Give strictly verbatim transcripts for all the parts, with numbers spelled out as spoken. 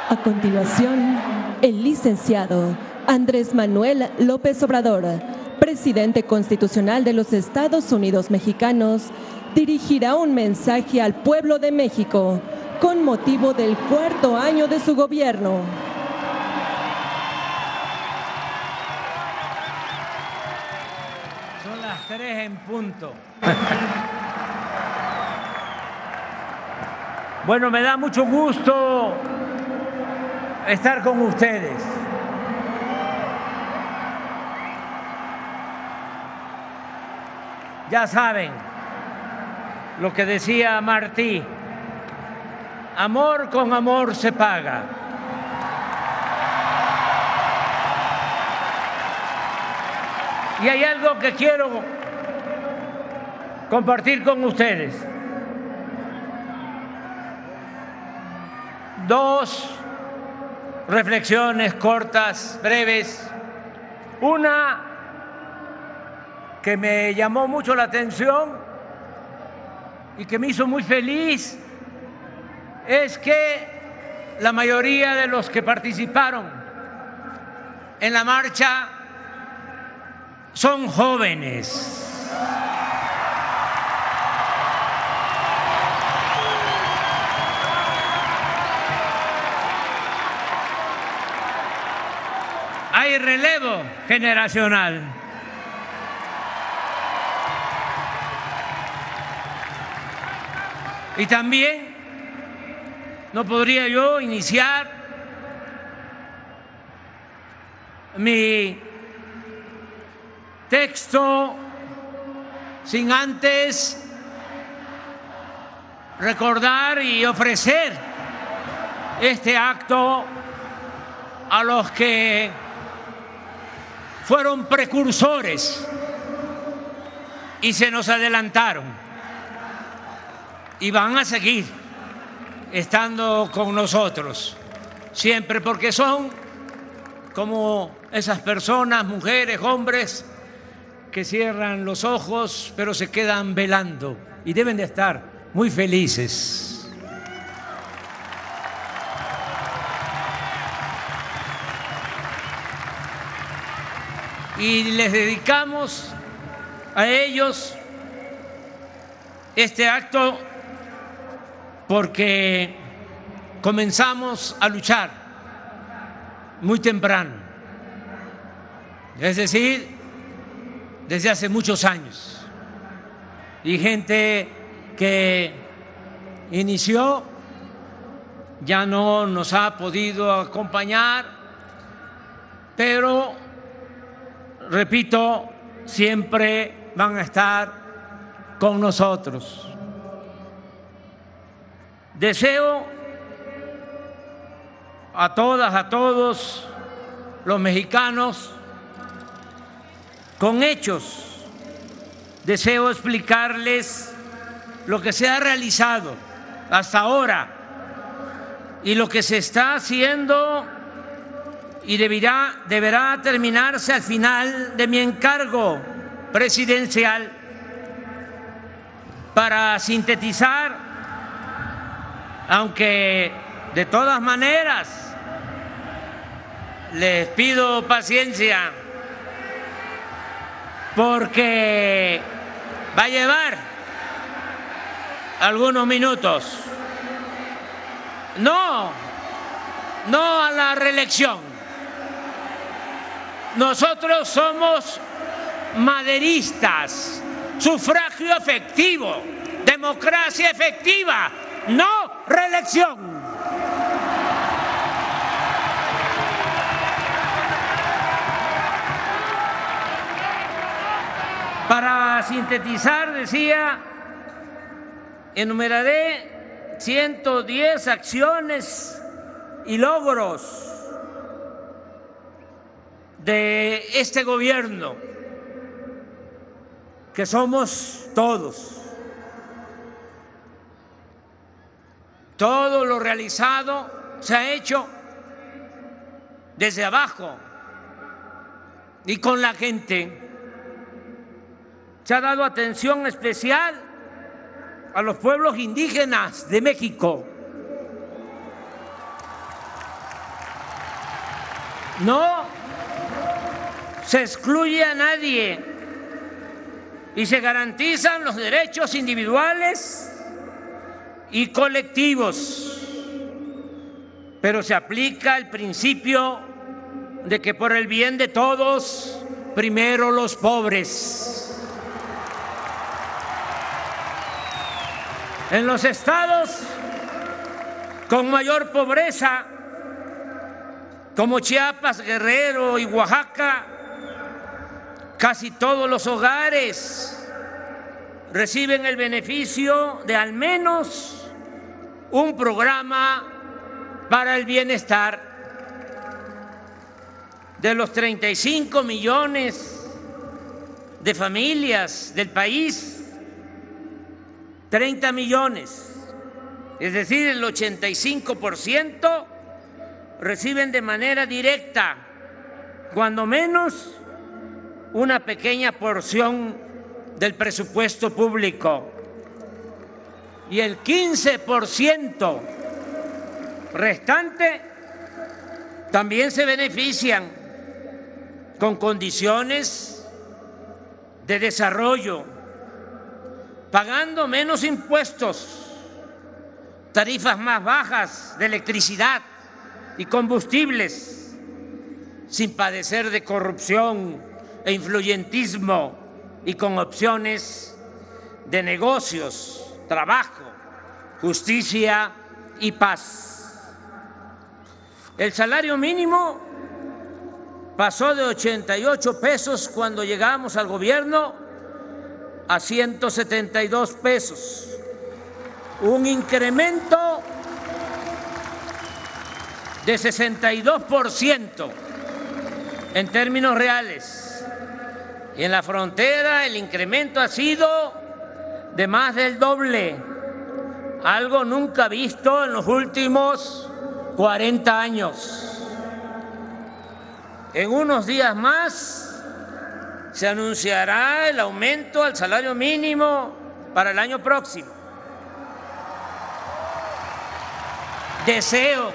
A continuación, el licenciado Andrés Manuel López Obrador, presidente constitucional de los Estados Unidos mexicanos, dirigirá un mensaje al pueblo de México con motivo del cuarto año de su gobierno. Son las tres en punto. Bueno, me da mucho gusto estar con ustedes. Ya saben lo que decía Martí, amor con amor se paga. Y hay algo que quiero compartir con ustedes. Dos reflexiones cortas, breves. Una que me llamó mucho la atención y que me hizo muy feliz es que la mayoría de los que participaron en la marcha son jóvenes. Hay relevo generacional. Y también no podría yo iniciar mi texto sin antes recordar y ofrecer este acto a los que fueron precursores y se nos adelantaron y van a seguir estando con nosotros siempre, porque son como esas personas, mujeres, hombres, que cierran los ojos pero se quedan velando y deben de estar muy felices. Y les dedicamos a ellos este acto porque comenzamos a luchar muy temprano, es decir, desde hace muchos años, y gente que inició ya no nos ha podido acompañar, pero repito, siempre van a estar con nosotros. Deseo a todas, a todos los mexicanos, con hechos, deseo explicarles lo que se ha realizado hasta ahora y lo que se está haciendo y deberá, deberá terminarse al final de mi encargo presidencial. Para sintetizar, aunque de todas maneras les pido paciencia porque va a llevar algunos minutos. No, no a la reelección. Nosotros somos maderistas, sufragio efectivo, democracia efectiva, no reelección. Para sintetizar, decía, enumeraré ciento diez acciones y logros de este gobierno, que somos todos. Todo lo realizado se ha hecho desde abajo y con la gente. Se ha dado atención especial a los pueblos indígenas de México. No se excluye a nadie y se garantizan los derechos individuales y colectivos, pero se aplica el principio de que por el bien de todos, primero los pobres. En los estados con mayor pobreza, como Chiapas, Guerrero y Oaxaca, casi todos los hogares reciben el beneficio de al menos un programa para el bienestar. De los treinta y cinco millones de familias del país, treinta millones, es decir, el ochenta y cinco por ciento, reciben de manera directa, cuando menos, una pequeña porción del presupuesto público. Y el quince por ciento restante también se benefician con condiciones de desarrollo, pagando menos impuestos, tarifas más bajas de electricidad y combustibles, sin padecer de corrupción e influyentismo y con opciones de negocios, trabajo, justicia y paz. El salario mínimo pasó de ochenta y ocho pesos cuando llegamos al gobierno a ciento setenta y dos pesos, un incremento de sesenta y dos por ciento en términos reales. Y en la frontera el incremento ha sido de más del doble, algo nunca visto en los últimos cuarenta años. En unos días más se anunciará el aumento al salario mínimo para el año próximo. Deseo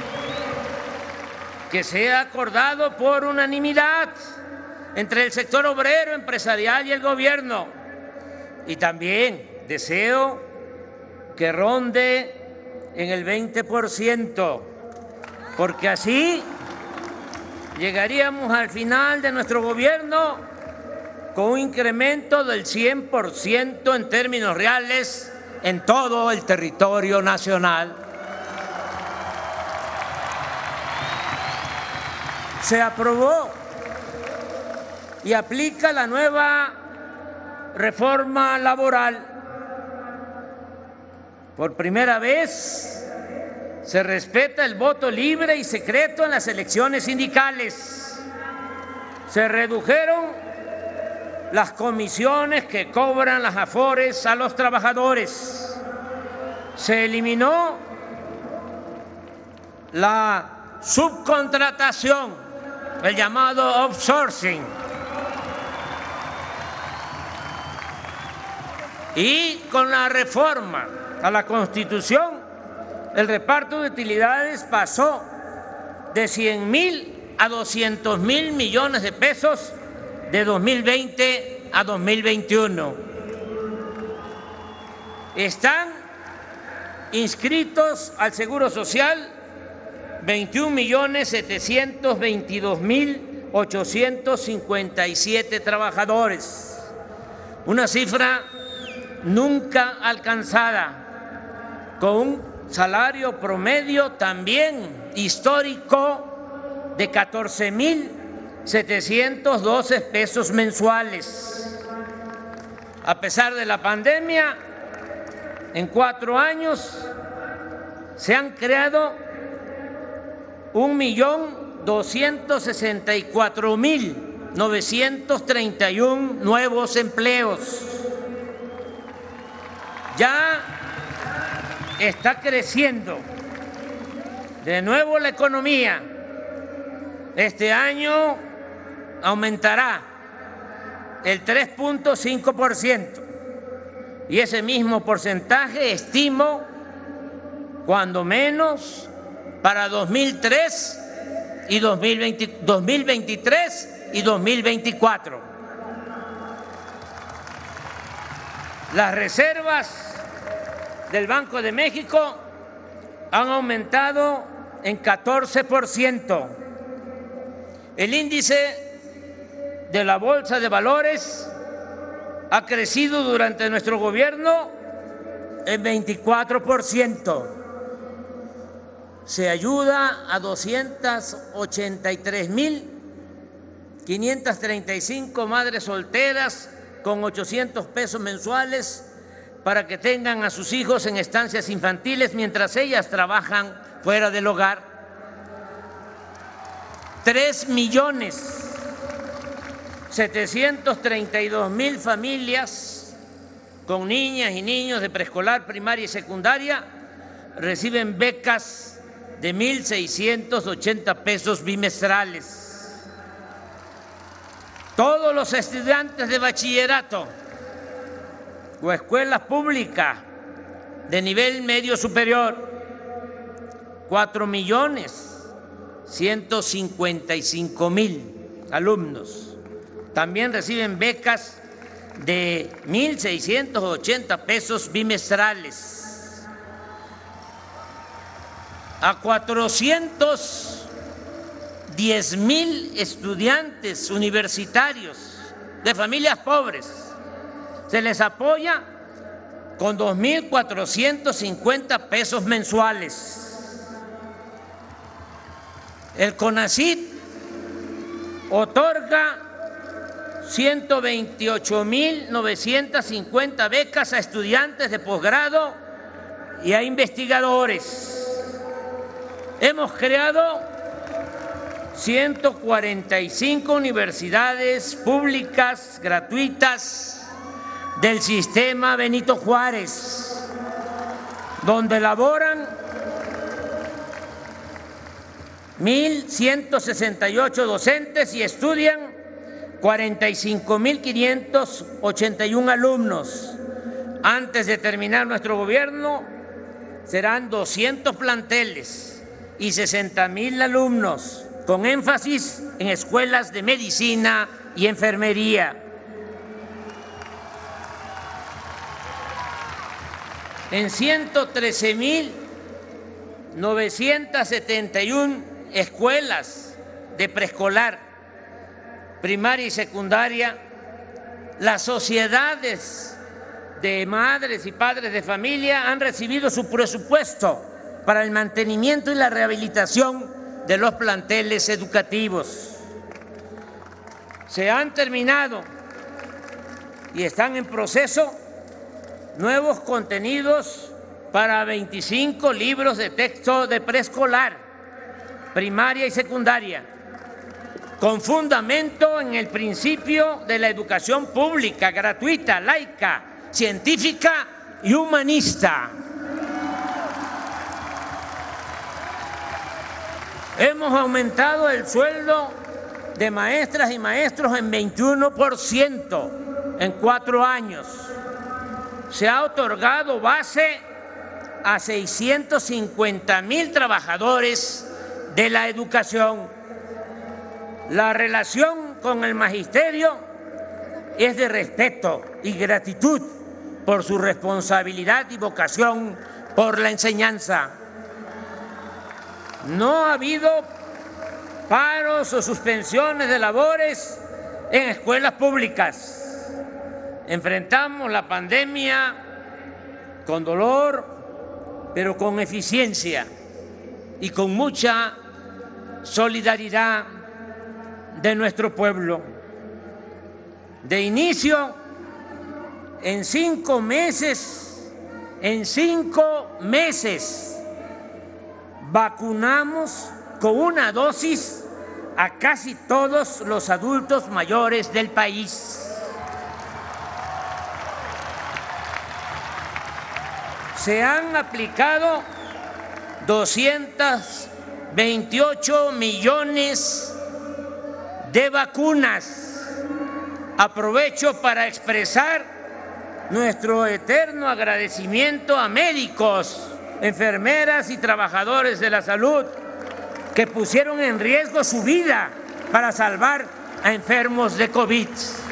que sea acordado por unanimidad entre el sector obrero, empresarial y el gobierno. Y también deseo que ronde en el veinte por ciento, porque así llegaríamos al final de nuestro gobierno con un incremento del cien por ciento en términos reales en todo el territorio nacional. Se aprobó y aplica la nueva reforma laboral. Por primera vez se respeta el voto libre y secreto en las elecciones sindicales. Se redujeron las comisiones que cobran las afores a los trabajadores. Se eliminó la subcontratación, el llamado outsourcing. Y con la reforma a la Constitución, el reparto de utilidades pasó de cien mil a doscientos mil millones de pesos de dos mil veinte a dos mil veintiuno. Están inscritos al Seguro Social veintiún millones setecientos veintidós mil ochocientos cincuenta y siete trabajadores, una cifra nunca alcanzada, con un salario promedio también histórico de catorce mil setecientos doce pesos mensuales. A pesar de la pandemia, en cuatro años se han creado un millón doscientos sesenta y cuatro mil novecientos treinta y uno nuevos empleos. Ya está creciendo de nuevo la economía. Este año aumentará el tres punto cinco por ciento y ese mismo porcentaje estimo, cuando menos, para dos mil tres y dos mil veinte, dos mil veintitrés y dos mil veinticuatro. Las reservas del Banco de México han aumentado en catorce por ciento. El índice de la Bolsa de Valores ha crecido durante nuestro gobierno en veinticuatro por ciento. Se ayuda a doscientas ochenta y tres mil quinientas treinta y cinco madres solteras con ochocientos pesos mensuales para que tengan a sus hijos en estancias infantiles mientras ellas trabajan fuera del hogar. Tres millones setecientos treinta y dos mil familias con niñas y niños de preescolar, primaria y secundaria reciben becas de mil seiscientos ochenta pesos bimestrales. Todos los estudiantes de bachillerato o escuelas públicas de nivel medio superior, cuatro millones ciento cincuenta y cinco mil alumnos, también reciben becas de mil seiscientos ochenta pesos bimestrales. A cuatrocientos diez mil estudiantes universitarios de familias pobres se les apoya con dos mil cuatrocientos cincuenta pesos mensuales. El CONACYT otorga ciento veintiocho mil novecientas cincuenta becas a estudiantes de posgrado y a investigadores. Hemos creado ciento cuarenta y cinco universidades públicas gratuitas del sistema Benito Juárez, donde laboran mil ciento sesenta y ocho docentes y estudian cuarenta y cinco mil quinientos ochenta y uno alumnos. Antes de terminar nuestro gobierno serán doscientos planteles y sesenta mil alumnos, con énfasis en escuelas de medicina y enfermería. En ciento trece mil novecientas setenta y una escuelas de preescolar, primaria y secundaria, las sociedades de madres y padres de familia han recibido su presupuesto para el mantenimiento y la rehabilitación de los planteles educativos. Se han terminado y están en proceso nuevos contenidos para veinticinco libros de texto de preescolar, primaria y secundaria, con fundamento en el principio de la educación pública, gratuita, laica, científica y humanista. Hemos aumentado el sueldo de maestras y maestros en veintiuno por ciento en cuatro años. Se ha otorgado base a seiscientos cincuenta mil trabajadores de la educación. La relación con el magisterio es de respeto y gratitud por su responsabilidad y vocación por la enseñanza. No ha habido paros o suspensiones de labores en escuelas públicas. Enfrentamos la pandemia con dolor, pero con eficiencia y con mucha solidaridad de nuestro pueblo. De inicio, en cinco meses, en cinco meses, vacunamos con una dosis a casi todos los adultos mayores del país. Se han aplicado doscientos veintiocho millones de vacunas. Aprovecho para expresar nuestro eterno agradecimiento a médicos, enfermeras y trabajadores de la salud que pusieron en riesgo su vida para salvar a enfermos de COVID.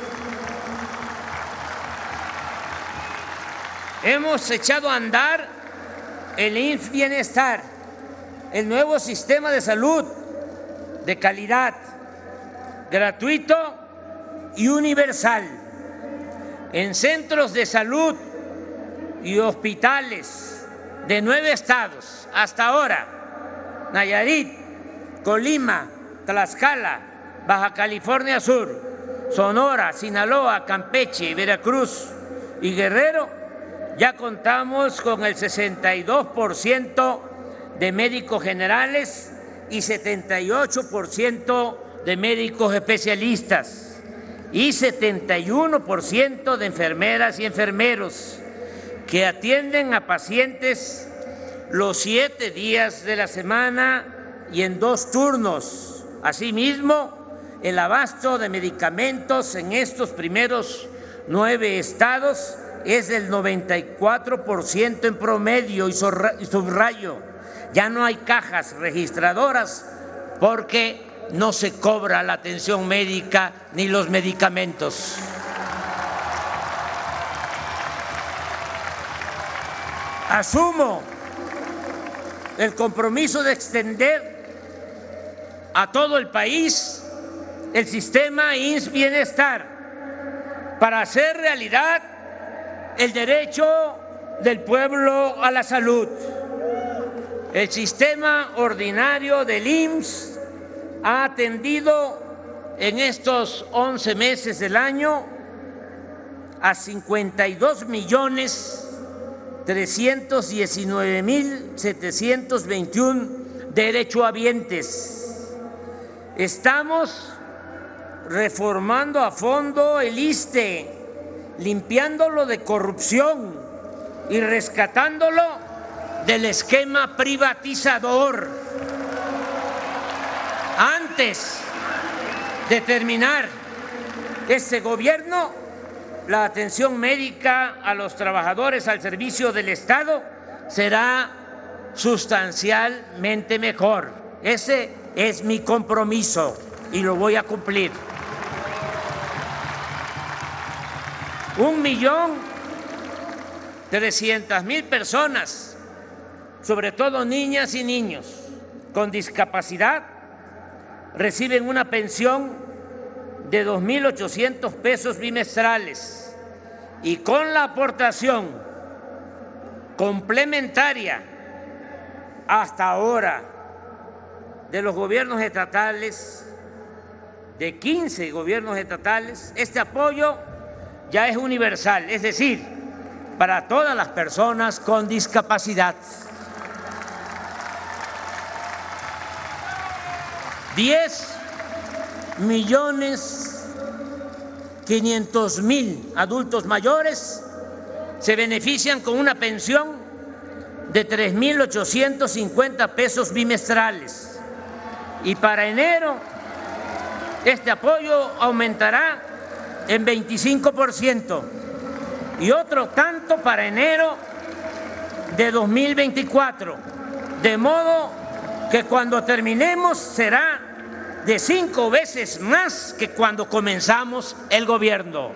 Hemos echado a andar el I M S S Bienestar, el nuevo sistema de salud de calidad, gratuito y universal, en centros de salud y hospitales de nueve estados hasta ahora: Nayarit, Colima, Tlaxcala, Baja California Sur, Sonora, Sinaloa, Campeche, Veracruz y Guerrero. Ya contamos con el sesenta y dos por ciento de médicos generales y setenta y ocho por ciento de médicos especialistas y setenta y uno por ciento de enfermeras y enfermeros que atienden a pacientes los siete días de la semana y en dos turnos. Asimismo, el abasto de medicamentos en estos primeros nueve estados es del noventa y cuatro por ciento en promedio, y subrayo, ya no hay cajas registradoras porque no se cobra la atención médica ni los medicamentos. Asumo el compromiso de extender a todo el país el sistema I M S S Bienestar para hacer realidad el derecho del pueblo a la salud. El sistema ordinario del I M S S ha atendido en estos once meses del año a cincuenta y dos millones trescientos diecinueve mil setecientos veintiuno derechohabientes. Estamos reformando a fondo el I S S S T E, limpiándolo de corrupción y rescatándolo del esquema privatizador. Antes de terminar este gobierno, la atención médica a los trabajadores al servicio del Estado será sustancialmente mejor. Ese es mi compromiso y lo voy a cumplir. Un millón trescientas mil personas, sobre todo niñas y niños con discapacidad, reciben una pensión de dos mil ochocientos pesos bimestrales, y con la aportación complementaria hasta ahora de los gobiernos estatales, de quince gobiernos estatales, este apoyo ya es universal, es decir, para todas las personas con discapacidad. diez millones quinientos mil adultos mayores se benefician con una pensión de tres mil ochocientos cincuenta pesos bimestrales, y para enero este apoyo aumentará en veinticinco por ciento y otro tanto para enero de dos mil veinticuatro, de modo que cuando terminemos será de cinco veces más que cuando comenzamos el gobierno.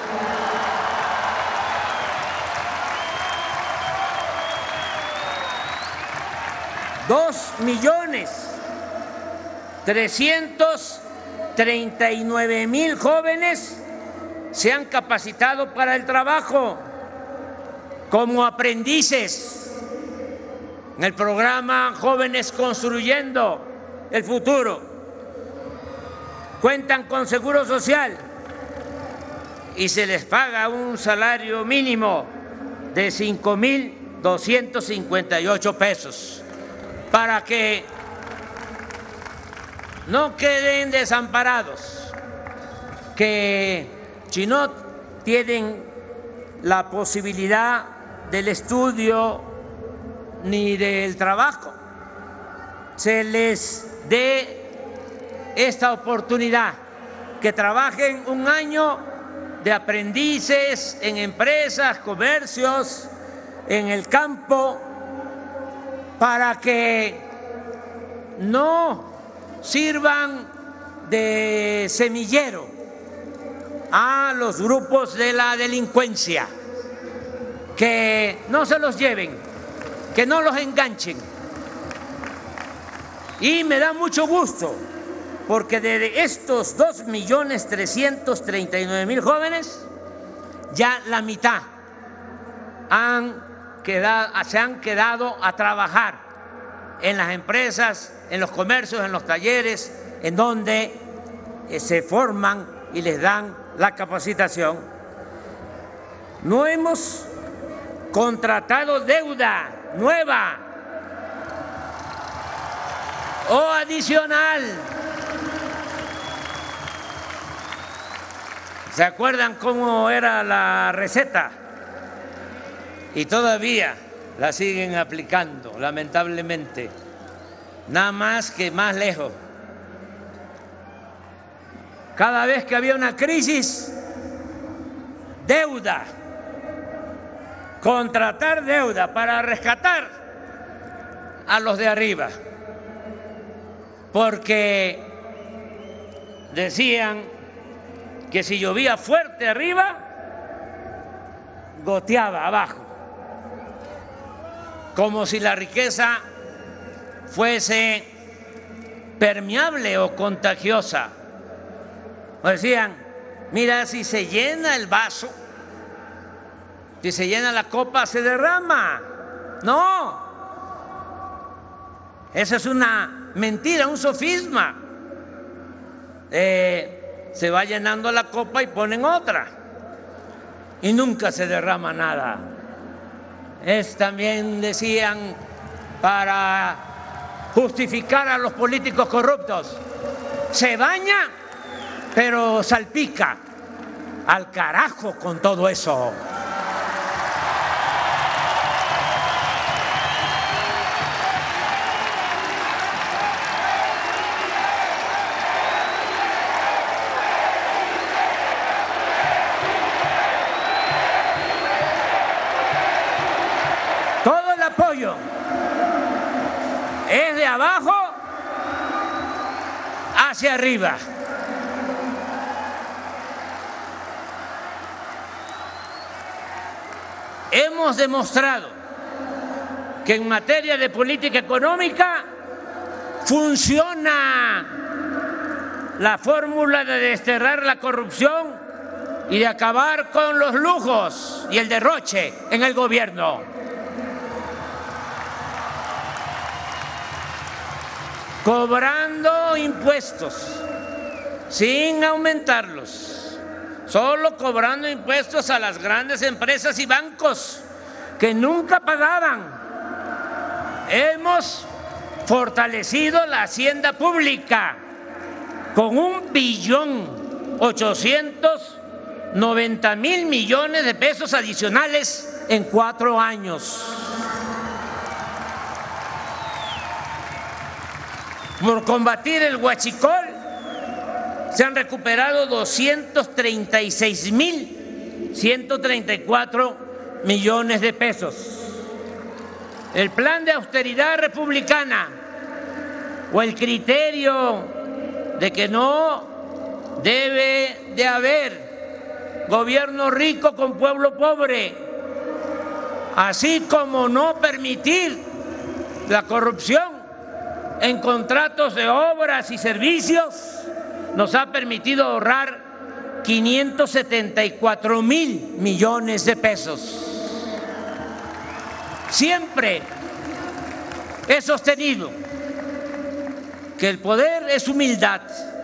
Dos millones trescientos treinta y nueve mil jóvenes se han capacitado para el trabajo como aprendices en el programa Jóvenes Construyendo el Futuro. Cuentan con seguro social y se les paga un salario mínimo de cinco mil doscientos cincuenta y ocho pesos para que no queden desamparados, que si no tienen la posibilidad del estudio ni del trabajo, se les dé esta oportunidad, que trabajen un año de aprendices en empresas, comercios, en el campo, para que no sirvan de semillero a los grupos de la delincuencia, que no se los lleven, que no los enganchen. Y me da mucho gusto porque de estos dos millones trescientos treinta y nueve mil jóvenes, ya la mitad han quedado, se han quedado a trabajar en las empresas, en los comercios, en los talleres, en donde se forman y les dan la capacitación. No hemos contratado deuda nueva o adicional. ¿Se acuerdan cómo era la receta? Y todavía la siguen aplicando, lamentablemente, nada más que más lejos. Cada vez que había una crisis, deuda, contratar deuda para rescatar a los de arriba, porque decían que si llovía fuerte arriba, goteaba abajo, como si la riqueza fuese permeable o contagiosa. O decían, mira, si se llena el vaso, si se llena la copa, se derrama. No, esa es una mentira, un sofisma. Eh, se va llenando la copa y ponen otra y nunca se derrama nada. Es también, decían, para justificar a los políticos corruptos. Se baña, pero salpica. Al carajo con todo eso. Todo el apoyo es de abajo hacia arriba. Hemos demostrado que en materia de política económica funciona la fórmula de desterrar la corrupción y de acabar con los lujos y el derroche en el gobierno. Cobrando impuestos sin aumentarlos. Solo cobrando impuestos a las grandes empresas y bancos que nunca pagaban. Hemos fortalecido la hacienda pública con un billón ochocientos noventa mil millones de pesos adicionales en cuatro años. Por combatir el huachicol, se han recuperado doscientos treinta y seis mil ciento treinta y cuatro millones de pesos. El plan de austeridad republicana o el criterio de que no debe de haber gobierno rico con pueblo pobre, así como no permitir la corrupción en contratos de obras y servicios, nos ha permitido ahorrar quinientos setenta y cuatro mil millones de pesos. Siempre he sostenido que el poder es humildad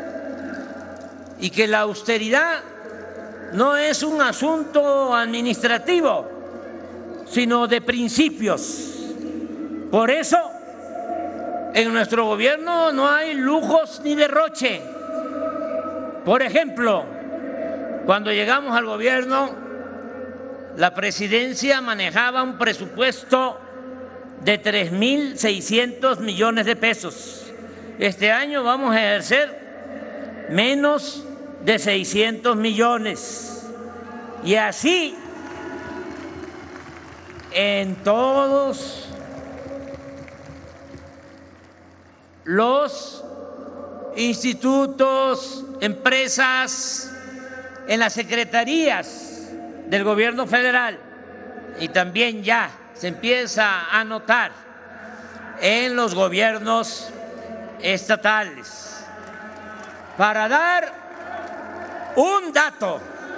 y que la austeridad no es un asunto administrativo, sino de principios. Por eso, en nuestro gobierno no hay lujos ni derroche. Por ejemplo, cuando llegamos al gobierno, la presidencia manejaba un presupuesto de tres mil seiscientos millones de pesos. Este año vamos a ejercer menos de seiscientos millones. Y así, en todos los institutos, empresas, en las secretarías del gobierno federal, y también ya se empieza a notar en los gobiernos estatales. Para dar un dato,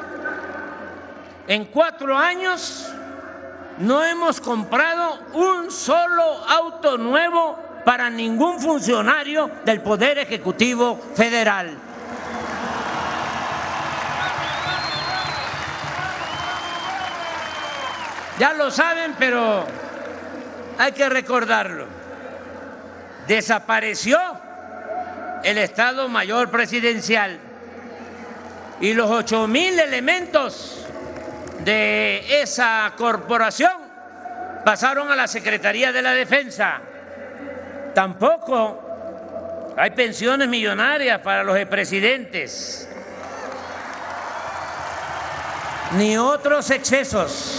en cuatro años no hemos comprado un solo auto nuevo para ningún funcionario del Poder Ejecutivo Federal. Ya lo saben, pero hay que recordarlo. Desapareció el Estado Mayor Presidencial y los ocho mil elementos de esa corporación pasaron a la Secretaría de la Defensa. Tampoco hay pensiones millonarias para los expresidentes, ni otros excesos.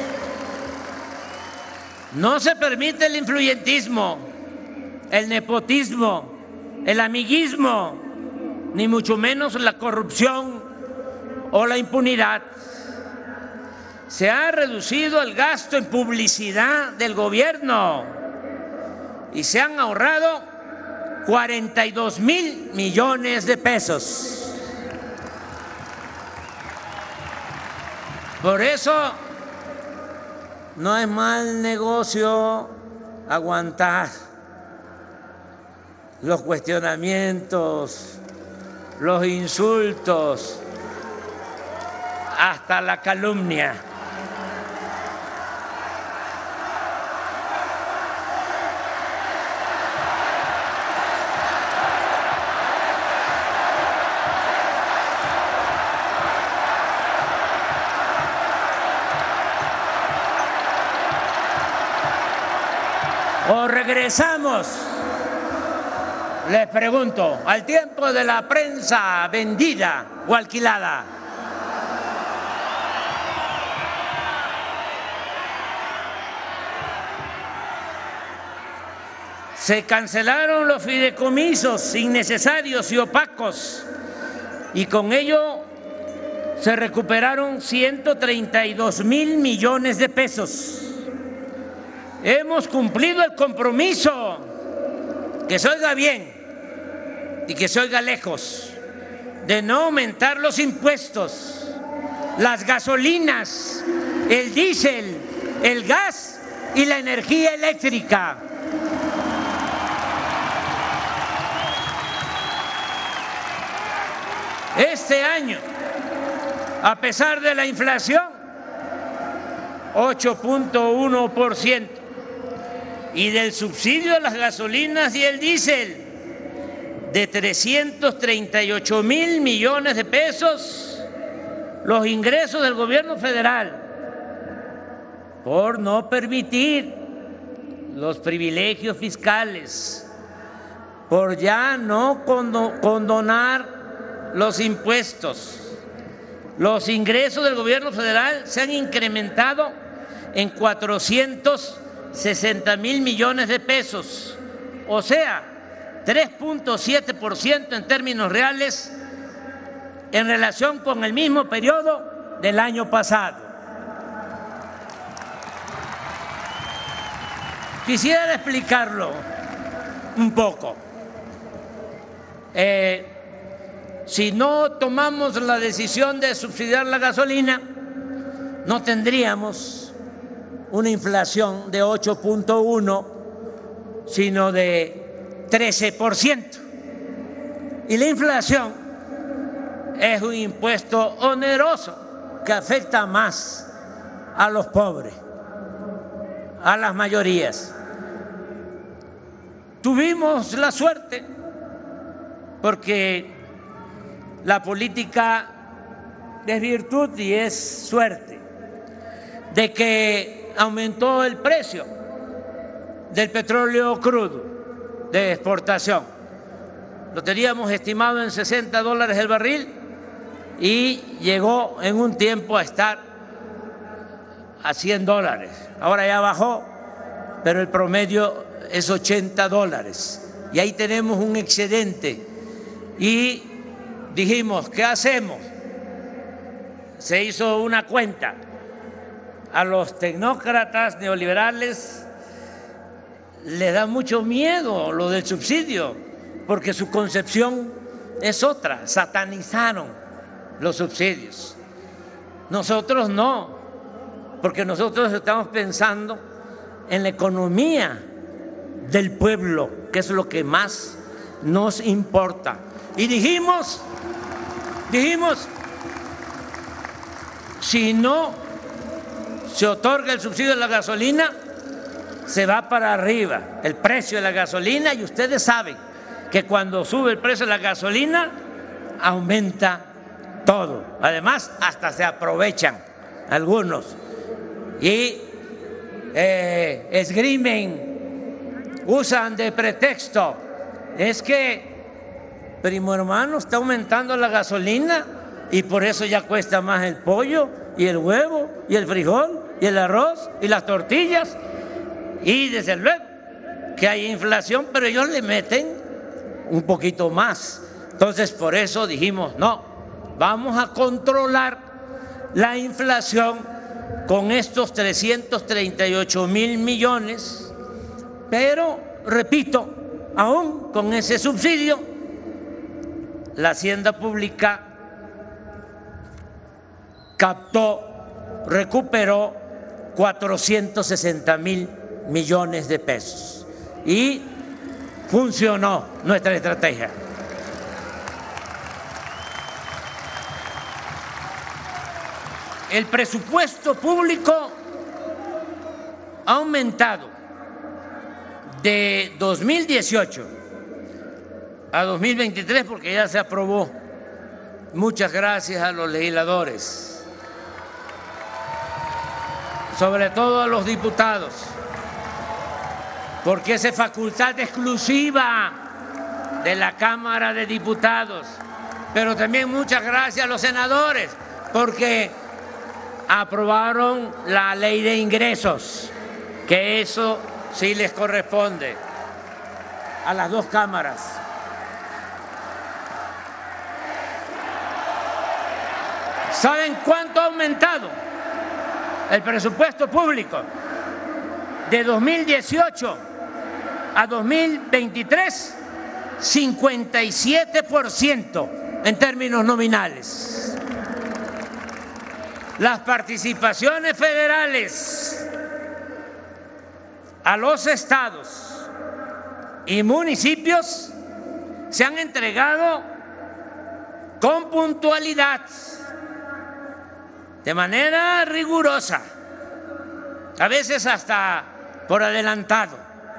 No se permite el influyentismo, el nepotismo, el amiguismo, ni mucho menos la corrupción o la impunidad. Se ha reducido el gasto en publicidad del gobierno y se han ahorrado cuarenta y dos mil millones de pesos. Por eso no es mal negocio aguantar los cuestionamientos, los insultos, hasta la calumnia. ¿O regresamos, les pregunto, al tiempo de la prensa vendida o alquilada? Se cancelaron los fideicomisos innecesarios y opacos y con ello se recuperaron ciento treinta y dos mil millones de pesos. Hemos cumplido el compromiso, que se oiga bien y que se oiga lejos, de no aumentar los impuestos, las gasolinas, el diésel, el gas y la energía eléctrica. Este año, a pesar de la inflación, ocho punto uno por ciento, y del subsidio a las gasolinas y el diésel de trescientos treinta y ocho mil millones de pesos, los ingresos del gobierno federal, por no permitir los privilegios fiscales, por ya no condonar los impuestos, los ingresos del gobierno federal se han incrementado en cuatrocientos sesenta mil millones de pesos, o sea, tres punto siete por ciento en términos reales en relación con el mismo periodo del año pasado. Quisiera explicarlo un poco. Eh, si no tomamos la decisión de subsidiar la gasolina, no tendríamos una inflación de ocho punto uno, sino de trece por ciento. Y la inflación es un impuesto oneroso que afecta más a los pobres, a las mayorías. Tuvimos la suerte, porque la política es virtud y es suerte, de que aumentó el precio del petróleo crudo de exportación. Lo teníamos estimado en sesenta dólares el barril y llegó en un tiempo a estar a cien dólares. Ahora ya bajó, pero el promedio es ochenta dólares y ahí tenemos un excedente. Y dijimos, ¿qué hacemos? Se hizo una cuenta. A los tecnócratas neoliberales les da mucho miedo lo del subsidio, porque su concepción es otra, satanizaron los subsidios. Nosotros no, porque nosotros estamos pensando en la economía del pueblo, que es lo que más nos importa. Y dijimos, dijimos, si no se otorga el subsidio de la gasolina, se va para arriba el precio de la gasolina, y ustedes saben que cuando sube el precio de la gasolina aumenta todo. Además, hasta se aprovechan algunos y eh, esgrimen, usan de pretexto, es que primo hermano está aumentando la gasolina y por eso ya cuesta más el pollo y el huevo y el frijol y el arroz y las tortillas, y desde luego que hay inflación, pero ellos le meten un poquito más. Entonces por eso dijimos, no, vamos a controlar la inflación con estos trescientos treinta y ocho mil millones, pero repito, aún con ese subsidio, la Hacienda Pública captó, recuperó cuatrocientos sesenta mil millones de pesos y funcionó nuestra estrategia. El presupuesto público ha aumentado de dos mil dieciocho a dos mil veintitrés porque ya se aprobó. Muchas gracias a los legisladores, sobre todo a los diputados, porque es facultad exclusiva de la Cámara de Diputados, pero también muchas gracias a los senadores, porque aprobaron la ley de ingresos, que eso sí les corresponde a las dos cámaras. ¿Saben cuánto ha aumentado el presupuesto público de dos mil dieciocho a dos mil veintitrés? cincuenta y siete por ciento en términos nominales. Las participaciones federales a los estados y municipios se han entregado con puntualidad, de manera rigurosa, a veces hasta por adelantado.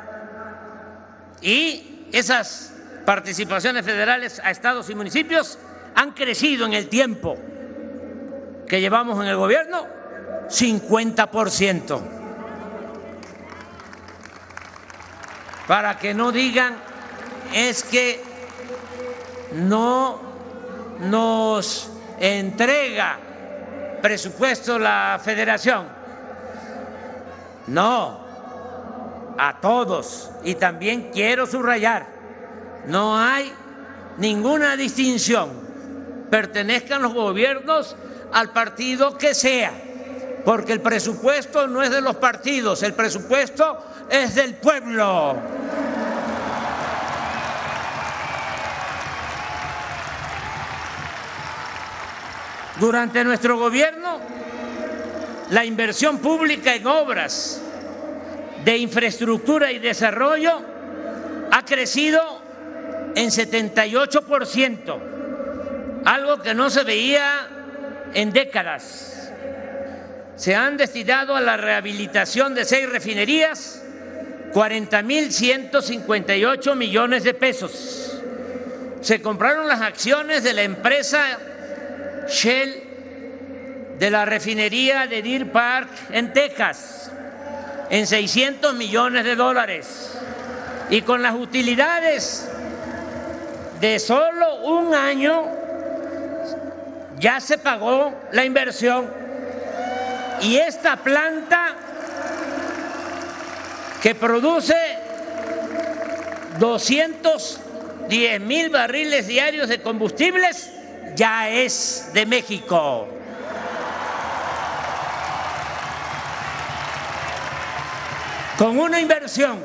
Y esas participaciones federales a estados y municipios han crecido en el tiempo que llevamos en el gobierno, cincuenta por ciento. Para que no digan, es que no nos entrega presupuesto la federación. No, a todos. Y también quiero subrayar, no hay ninguna distinción, pertenezcan los gobiernos al partido que sea, porque el presupuesto no es de los partidos, el presupuesto es del pueblo. Durante nuestro gobierno, la inversión pública en obras de infraestructura y desarrollo ha crecido en setenta y ocho por ciento, algo que no se veía en décadas. Se han destinado a la rehabilitación de seis refinerías cuarenta mil ciento cincuenta y ocho millones de pesos. Se compraron las acciones de la empresa Shell de la refinería de Deer Park en Texas en seiscientos millones de dólares, y con las utilidades de solo un año ya se pagó la inversión. Y esta planta, que produce doscientos diez mil barriles diarios de combustibles ya es de México. Con una inversión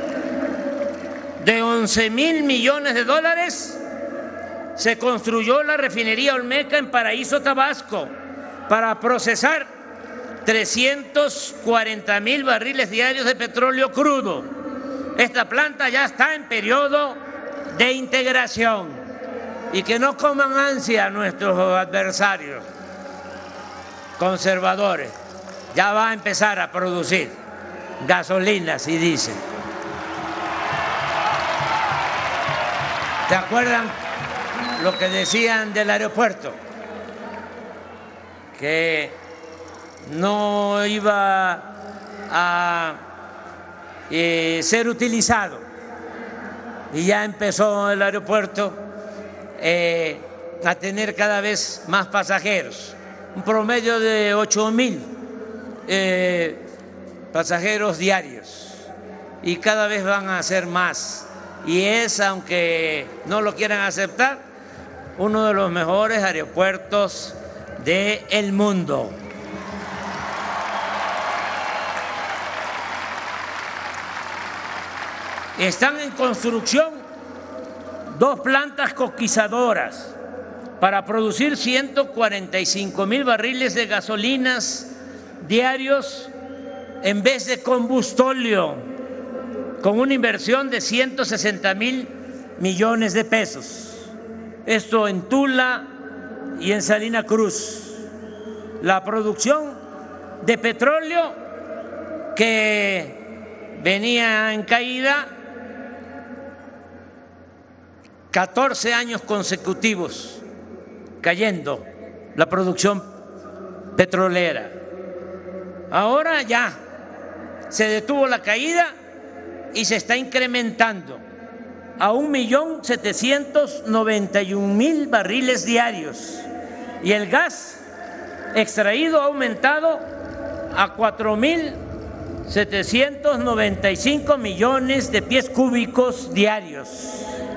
de once mil millones de dólares, se construyó la refinería Olmeca en Paraíso, Tabasco, para procesar trescientos cuarenta mil barriles diarios de petróleo crudo. Esta planta ya está en periodo de integración. Y que no coman ansia nuestros adversarios conservadores. Ya va a empezar a producir gasolina, si dicen. ¿Se acuerdan lo que decían del aeropuerto? Que no iba a eh, ser utilizado. Y ya empezó el aeropuerto eh, a tener cada vez más pasajeros. Un promedio de ocho mil eh, pasajeros diarios. Y cada vez van a ser más. Y es, aunque no lo quieran aceptar, uno de los mejores aeropuertos del mundo. Están en construcción dos plantas coquizadoras para producir ciento cuarenta y cinco mil barriles de gasolinas diarios en vez de combustóleo, con una inversión de ciento sesenta mil millones de pesos. Esto en Tula y en Salina Cruz. La producción de petróleo que venía en caída catorce años consecutivos, cayendo la producción petrolera. Ahora ya se detuvo la caída y se está incrementando a un millón setecientos noventa y un mil barriles diarios. Y el gas extraído ha aumentado a cuatro mil setecientos noventa y cinco millones de pies cúbicos diarios.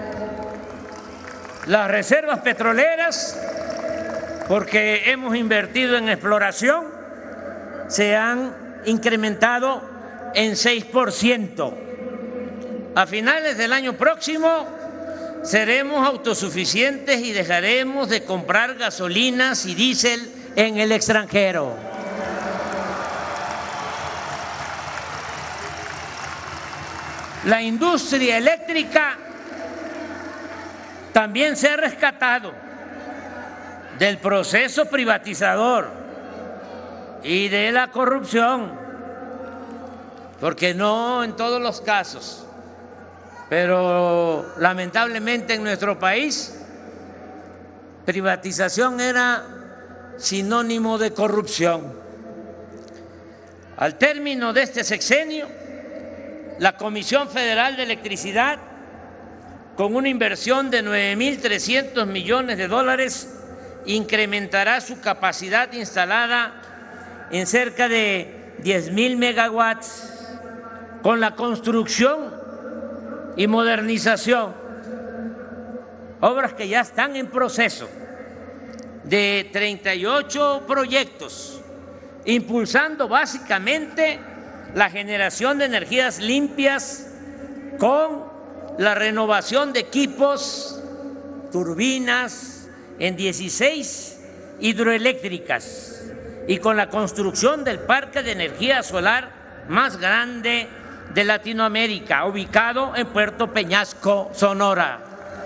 Las reservas petroleras, porque hemos invertido en exploración, se han incrementado en seis por ciento. A finales del año próximo seremos autosuficientes y dejaremos de comprar gasolinas y diésel en el extranjero. La industria eléctrica también se ha rescatado del proceso privatizador y de la corrupción, porque no en todos los casos, pero lamentablemente en nuestro país privatización era sinónimo de corrupción. Al término de este sexenio, la Comisión Federal de Electricidad, con una inversión de nueve mil trescientos millones de dólares, incrementará su capacidad instalada en cerca de diez mil megawatts, con la construcción y modernización, obras que ya están en proceso, de treinta y ocho proyectos, impulsando básicamente la generación de energías limpias con la renovación de equipos, turbinas en dieciséis hidroeléctricas y con la construcción del parque de energía solar más grande de Latinoamérica, ubicado en Puerto Peñasco, Sonora.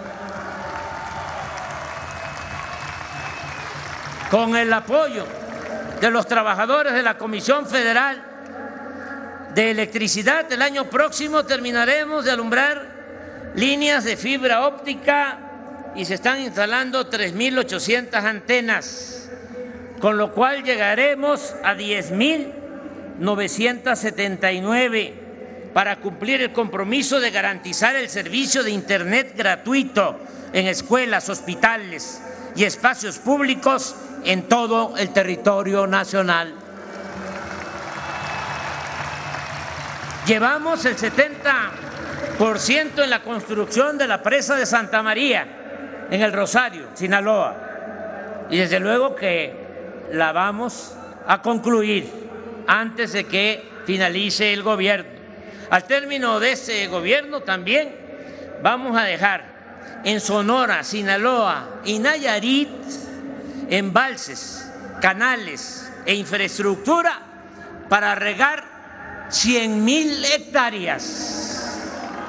Con el apoyo de los trabajadores de la Comisión Federal de Electricidad, el año próximo terminaremos de alumbrar líneas de fibra óptica y se están instalando tres mil ochocientas antenas, con lo cual llegaremos a diez mil novecientas setenta y nueve para cumplir el compromiso de garantizar el servicio de Internet gratuito en escuelas, hospitales y espacios públicos en todo el territorio nacional. Llevamos el setenta por ciento en la construcción de la presa de Santa María, en el Rosario, Sinaloa. Y desde luego que la vamos a concluir antes de que finalice el gobierno. Al término de este gobierno también vamos a dejar en Sonora, Sinaloa y Nayarit embalses, canales e infraestructura para regar cien mil hectáreas.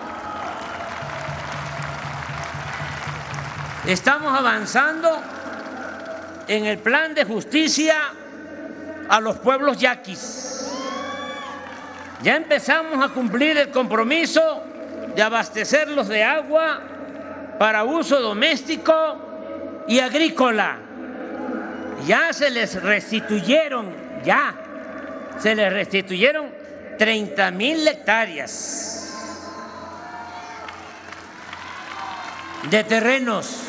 Estamos avanzando en el plan de justicia a los pueblos yaquis. Ya empezamos a cumplir el compromiso de abastecerlos de agua para uso doméstico y agrícola. Ya se les restituyeron, ya se les restituyeron treinta mil hectáreas de terrenos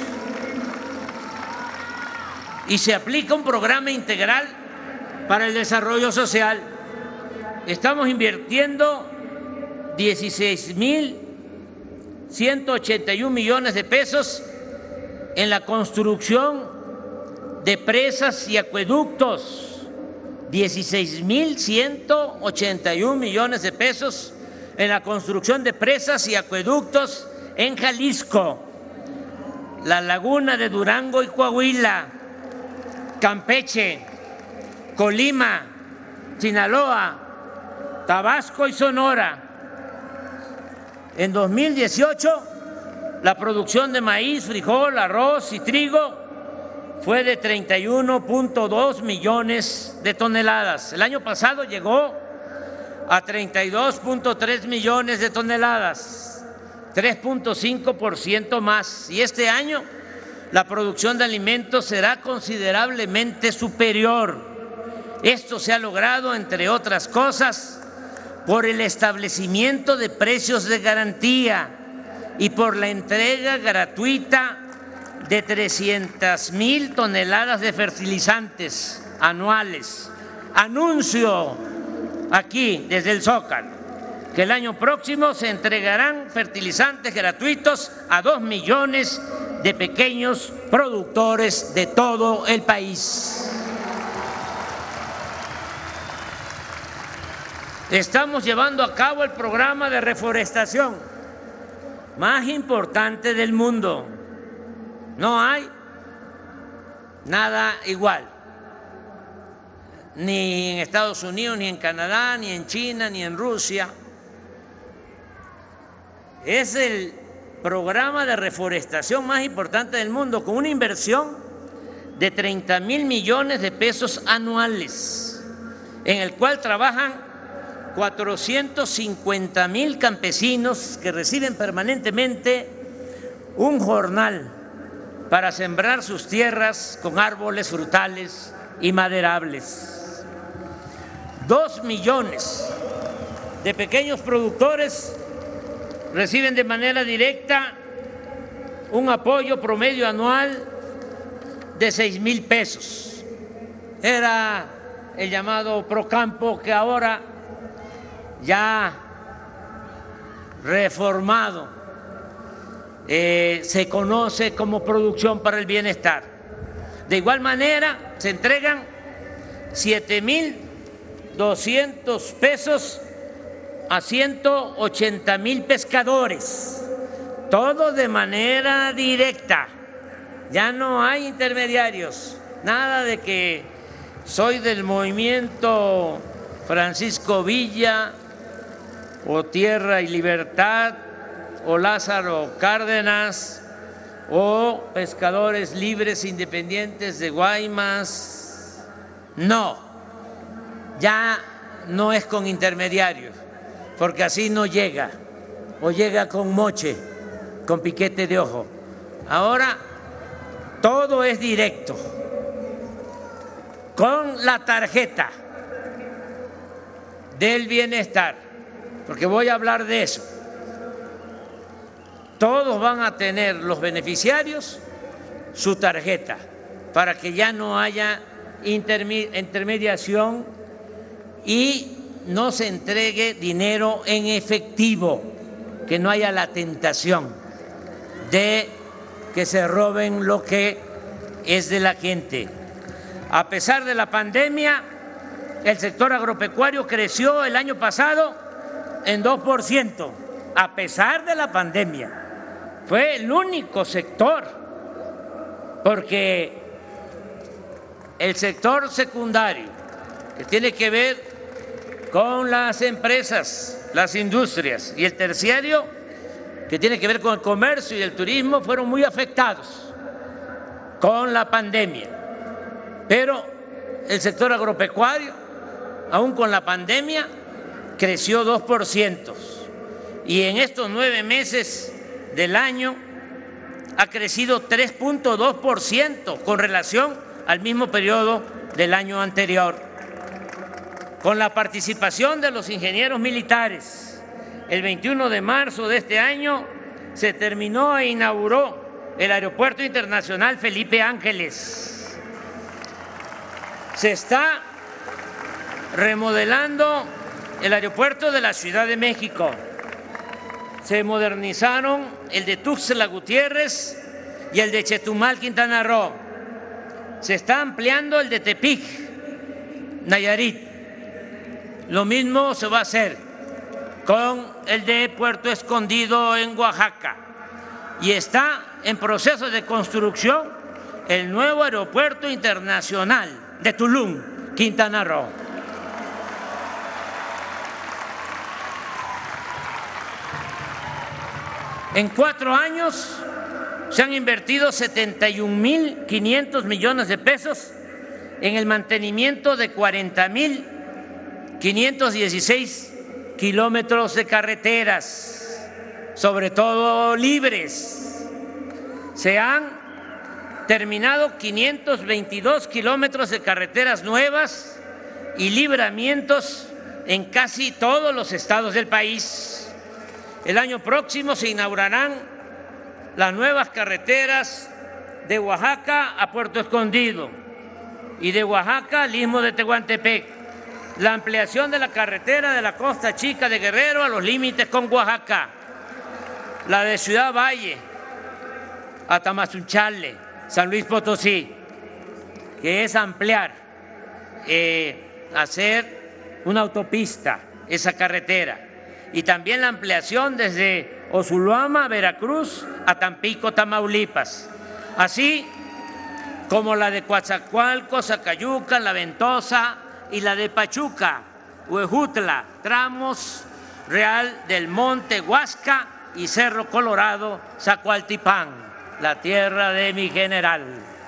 y se aplica un programa integral para el desarrollo social. Estamos invirtiendo dieciséis mil ciento ochenta y un millones de pesos en la construcción de presas y acueductos, dieciséis mil ciento ochenta y un millones de pesos en la construcción de presas y acueductos en Jalisco, la laguna de Durango y Coahuila, Campeche, Colima, Sinaloa, Tabasco y Sonora. En dos mil dieciocho, la producción de maíz, frijol, arroz y trigo fue de treinta y uno punto dos millones de toneladas. El año pasado llegó a treinta y dos punto tres millones de toneladas, tres punto cinco por ciento más. Y este año la producción de alimentos será considerablemente superior. Esto se ha logrado, entre otras cosas, por el establecimiento de precios de garantía y por la entrega gratuita de trescientas mil toneladas de fertilizantes anuales. Anuncio aquí desde el Zócalo que el año próximo se entregarán fertilizantes gratuitos a dos millones de pequeños productores de todo el país. Estamos llevando a cabo el programa de reforestación más importante del mundo. No hay nada igual, ni en Estados Unidos, ni en Canadá, ni en China, ni en Rusia. Es el programa de reforestación más importante del mundo, con una inversión de treinta mil millones de pesos anuales, en el cual trabajan cuatrocientos cincuenta mil campesinos que reciben permanentemente un jornal para sembrar sus tierras con árboles frutales y maderables. Dos millones de pequeños productores reciben de manera directa un apoyo promedio anual de seis mil pesos. Era el llamado Procampo, que ahora ya reformado eh, se conoce como Producción para el Bienestar. De igual manera se entregan siete mil doscientos pesos a ciento ochenta mil pescadores, todo de manera directa. Ya no hay intermediarios, nada de que soy del movimiento Francisco Villa o Tierra y Libertad o Lázaro Cárdenas o pescadores libres independientes de Guaymas. No, ya no es con intermediarios, porque así no llega, o llega con moche, con piquete de ojo. Ahora todo es directo, con la tarjeta del bienestar, porque voy a hablar de eso. Todos van a tener, los beneficiarios, su tarjeta, para que ya no haya intermediación y no se entregue dinero en efectivo. que no haya la tentación de que se roben lo que es de la gente. A pesar de la pandemia, el sector agropecuario creció el año pasado en dos por ciento, a pesar de la pandemia. Fue el único sector, porque el sector secundario, que tiene que ver con las empresas, las industrias, y el terciario, que tiene que ver con el comercio y el turismo, fueron muy afectados con la pandemia. Pero el sector agropecuario, aún con la pandemia, creció dos por ciento. Y en estos nueve meses del año ha crecido tres punto dos por ciento con relación al mismo periodo del año anterior. Con la participación de los ingenieros militares, el veintiuno de marzo de este año se terminó e inauguró el Aeropuerto Internacional Felipe Ángeles. Se está remodelando el aeropuerto de la Ciudad de México. Se modernizaron el de Tuxtla Gutiérrez y el de Chetumal, Quintana Roo. Se está ampliando el de Tepic, Nayarit. Lo mismo se va a hacer con el de Puerto Escondido en Oaxaca. Y está en proceso de construcción el nuevo aeropuerto internacional de Tulum, Quintana Roo. En cuatro años se han invertido setenta y un mil quinientos millones de pesos en el mantenimiento de cuarenta mil quinientos dieciséis kilómetros de carreteras, sobre todo libres. Se han terminado quinientos veintidós kilómetros de carreteras nuevas y libramientos en casi todos los estados del país. El año próximo se inaugurarán las nuevas carreteras de Oaxaca a Puerto Escondido y de Oaxaca al Istmo de Tehuantepec, la ampliación de la carretera de la Costa Chica de Guerrero a los límites con Oaxaca, la de Ciudad Valle a Tamazunchale, San Luis Potosí, que es ampliar, eh, hacer una autopista, esa carretera, y también la ampliación desde Osulama, Veracruz, a Tampico, Tamaulipas, así como la de Coatzacoalcos, Zacayuca, La Ventosa y la de Pachuca, Huejutla, tramos Real del Monte, Huasca y Cerro Colorado, Zacualtipán, la tierra de mi general.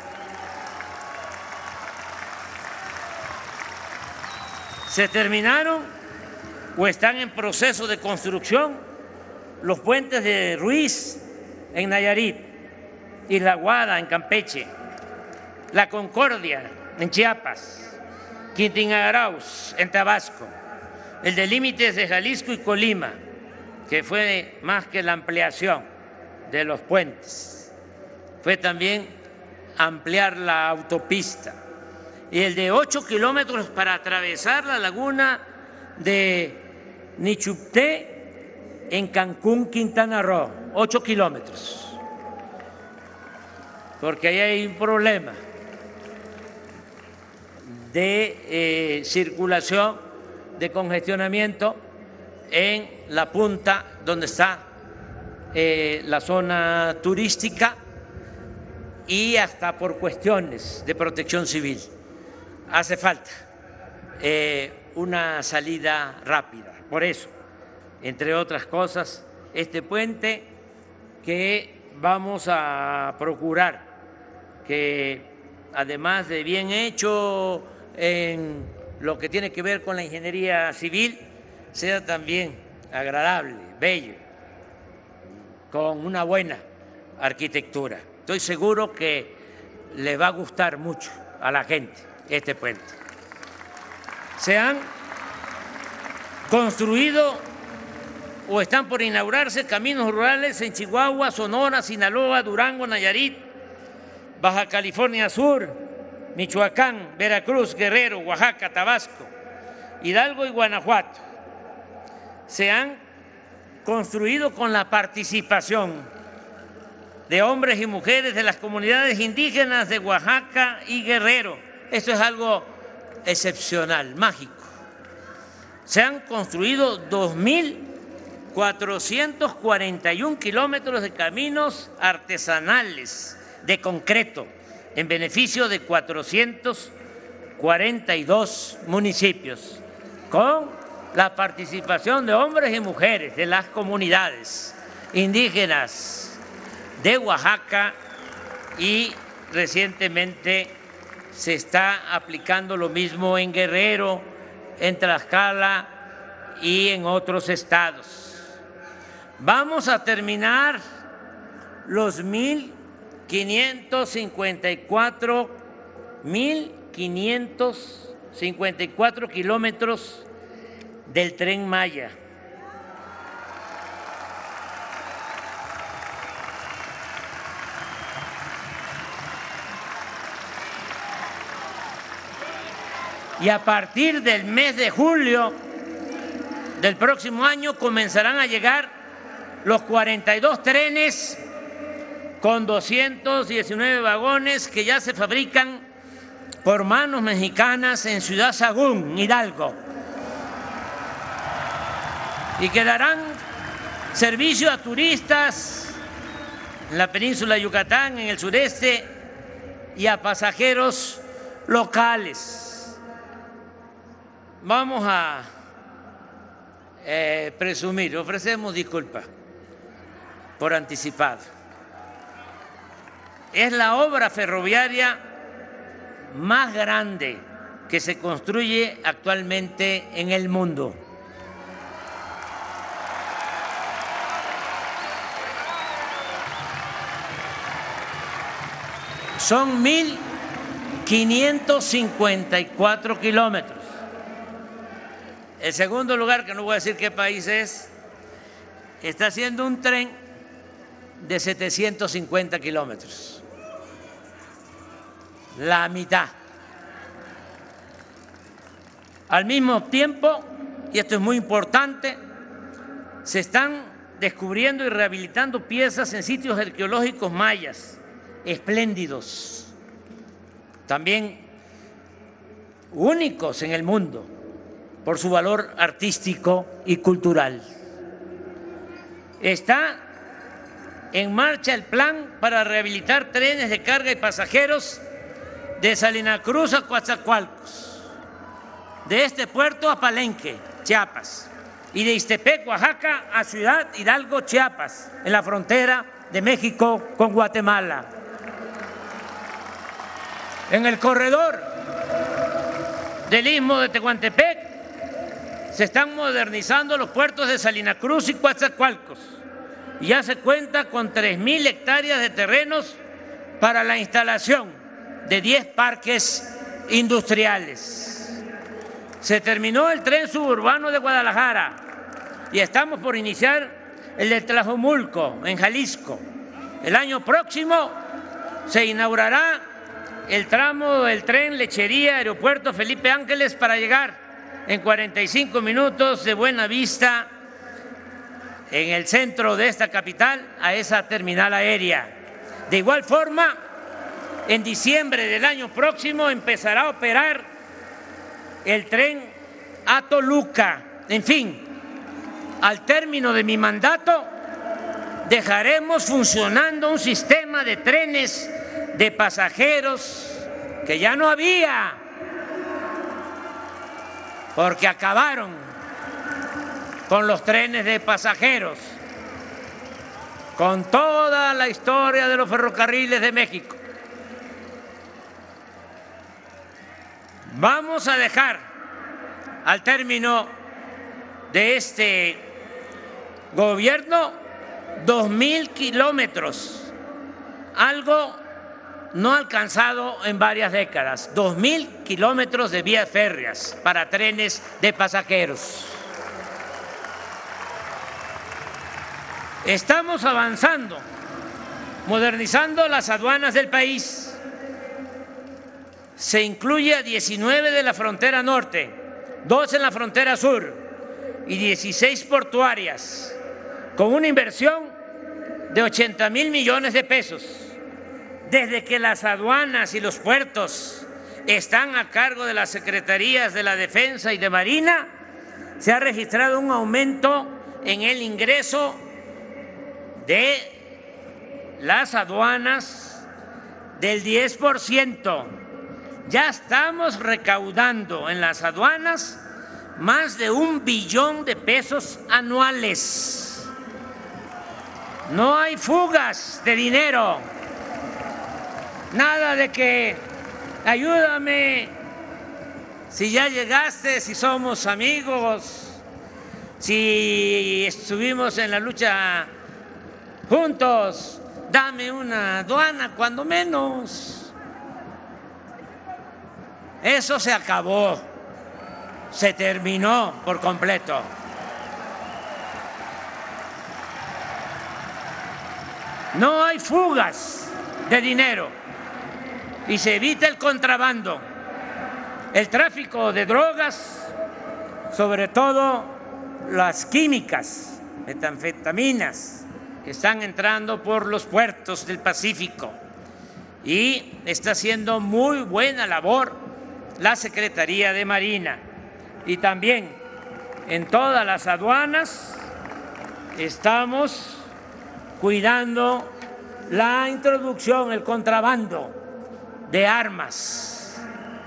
Se terminaron o están en proceso de construcción los puentes de Ruiz en Nayarit, Isla Guada en Campeche, La Concordia en Chiapas, Quintín Arauz en Tabasco, el de límites de Jalisco y Colima, que fue más que la ampliación de los puentes, fue también ampliar la autopista, y el de ocho kilómetros para atravesar la laguna de Nichupté en Cancún, Quintana Roo, ocho kilómetros, porque ahí hay un problema de eh, circulación, de congestionamiento en la punta donde está eh, la zona turística y hasta por cuestiones de protección civil. Hace falta eh, una salida rápida. Por eso, entre otras cosas, este puente que vamos a procurar que, además de bien hecho en lo que tiene que ver con la ingeniería civil, sea también agradable, bello, con una buena arquitectura. Estoy seguro que le va a gustar mucho a la gente este puente. Se han construido o están por inaugurarse caminos rurales en Chihuahua, Sonora, Sinaloa, Durango, Nayarit, Baja California Sur, Michoacán, Veracruz, Guerrero, Oaxaca, Tabasco, Hidalgo y Guanajuato. Se han construido con la participación de hombres y mujeres de las comunidades indígenas de Oaxaca y Guerrero. Esto es algo excepcional, mágico. Se han construido dos mil cuatrocientos cuarenta y un kilómetros de caminos artesanales de concreto en beneficio de cuatrocientos cuarenta y dos municipios, con la participación de hombres y mujeres de las comunidades indígenas de Oaxaca, y recientemente se está aplicando lo mismo en Guerrero, en Tlaxcala y en otros estados. Vamos a terminar los mil quinientos cincuenta y cuatro mil quinientos cincuenta y cuatro kilómetros del Tren Maya. Y a partir del mes de julio del próximo año comenzarán a llegar los cuarenta y dos trenes con doscientos diecinueve vagones que ya se fabrican por manos mexicanas en Ciudad Sagún, Hidalgo, y que darán servicio a turistas en la península de Yucatán, en el sureste, y a pasajeros locales. Vamos a eh, presumir, ofrecemos disculpas por anticipado. Es la obra ferroviaria más grande que se construye actualmente en el mundo. Son mil quinientos cincuenta y cuatro kilómetros. El segundo lugar, que no voy a decir qué país es, está haciendo un tren de setecientos cincuenta kilómetros. La mitad. Al mismo tiempo, y esto es muy importante, se están descubriendo y rehabilitando piezas en sitios arqueológicos mayas espléndidos, también únicos en el mundo por su valor artístico y cultural. Está en marcha el plan para rehabilitar trenes de carga y pasajeros de Salina Cruz a Coatzacoalcos, de este puerto a Palenque, Chiapas, y de Ixtepec, Oaxaca, a Ciudad Hidalgo, Chiapas, en la frontera de México con Guatemala. En el corredor del Istmo de Tehuantepec se están modernizando los puertos de Salina Cruz y Coatzacoalcos, y ya se cuenta con tres mil hectáreas de terrenos para la instalación de diez parques industriales. Se terminó el tren suburbano de Guadalajara y estamos por iniciar el de Tlajomulco, en Jalisco. El año próximo se inaugurará el tramo del tren Lechería Aeropuerto Felipe Ángeles para llegar en cuarenta y cinco minutos de Buenavista, en el centro de esta capital, a esa terminal aérea. De igual forma, en diciembre del año próximo empezará a operar el tren a Toluca. En fin, al término de mi mandato dejaremos funcionando un sistema de trenes de pasajeros que ya no había, porque acabaron con los trenes de pasajeros, con toda la historia de los ferrocarriles de México. Vamos a dejar al término de este gobierno dos mil kilómetros, algo no alcanzado en varias décadas, dos mil kilómetros de vías férreas para trenes de pasajeros. Estamos avanzando, modernizando las aduanas del país. Se incluye a diecinueve de la frontera norte, dos en la frontera sur y dieciséis portuarias, con una inversión de ochenta mil millones de pesos. Desde que las aduanas y los puertos están a cargo de las Secretarías de la Defensa y de Marina, se ha registrado un aumento en el ingreso de las aduanas del diez por ciento. Ya estamos recaudando en las aduanas más de un billón de pesos anuales. No hay fugas de dinero. Nada de que ayúdame si ya llegaste, si somos amigos, si estuvimos en la lucha juntos, dame una aduana cuando menos. Eso se acabó, se terminó por completo. No hay fugas de dinero y se evita el contrabando, el tráfico de drogas, sobre todo las químicas, metanfetaminas, que están entrando por los puertos del Pacífico. Y está haciendo muy buena labor la Secretaría de Marina. Y también en todas las aduanas estamos cuidando la introducción, el contrabando de armas.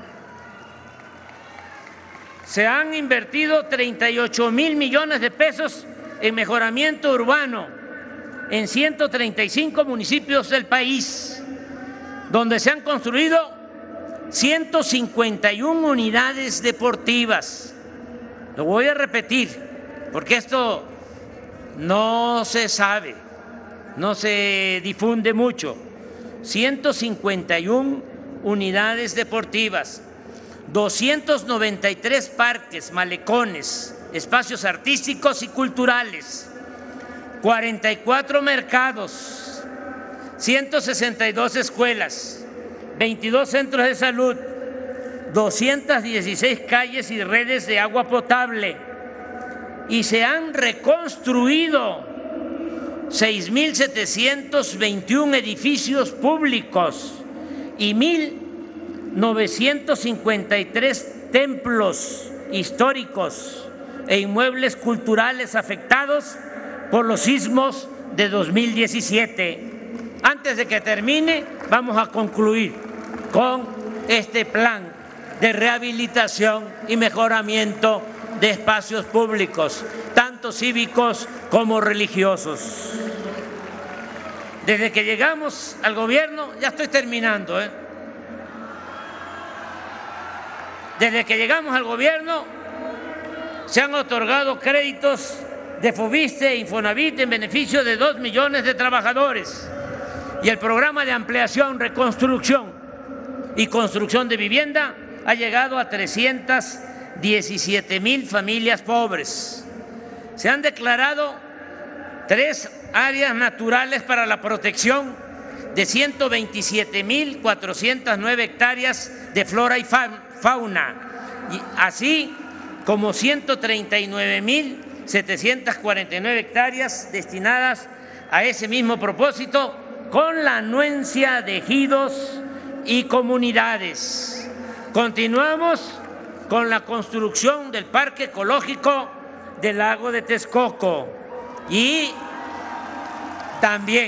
Se han invertido treinta y ocho mil millones de pesos en mejoramiento urbano en ciento treinta y cinco municipios del país, donde se han construido ciento cincuenta y una unidades deportivas. Lo voy a repetir porque esto no se sabe, no se difunde mucho. ciento cincuenta y una unidades deportivas, doscientos noventa y tres parques, malecones, espacios artísticos y culturales, cuarenta y cuatro mercados, ciento sesenta y dos escuelas, veintidós centros de salud, doscientas dieciséis calles y redes de agua potable, y se han reconstruido seis mil setecientos veintiún edificios públicos y mil novecientos cincuenta y tres templos históricos e inmuebles culturales afectados por los sismos de dos mil diecisiete. Antes de que termine, vamos a concluir con este plan de rehabilitación y mejoramiento de espacios públicos, tanto cívicos como religiosos. Desde que llegamos al gobierno, ya estoy terminando, ¿eh? Desde que llegamos al gobierno, se han otorgado créditos de Fobiste e Infonavit en beneficio de dos millones de trabajadores. Y el programa de ampliación, reconstrucción y construcción de vivienda ha llegado a trescientas diecisiete mil familias pobres. Se han declarado tres áreas naturales para la protección de ciento veintisiete mil cuatrocientas nueve hectáreas de flora y fauna, y así como ciento treinta y nueve mil setecientas cuarenta y nueve hectáreas destinadas a ese mismo propósito, con la anuencia de ejidos y comunidades. Continuamos con la construcción del Parque Ecológico del Lago de Texcoco y también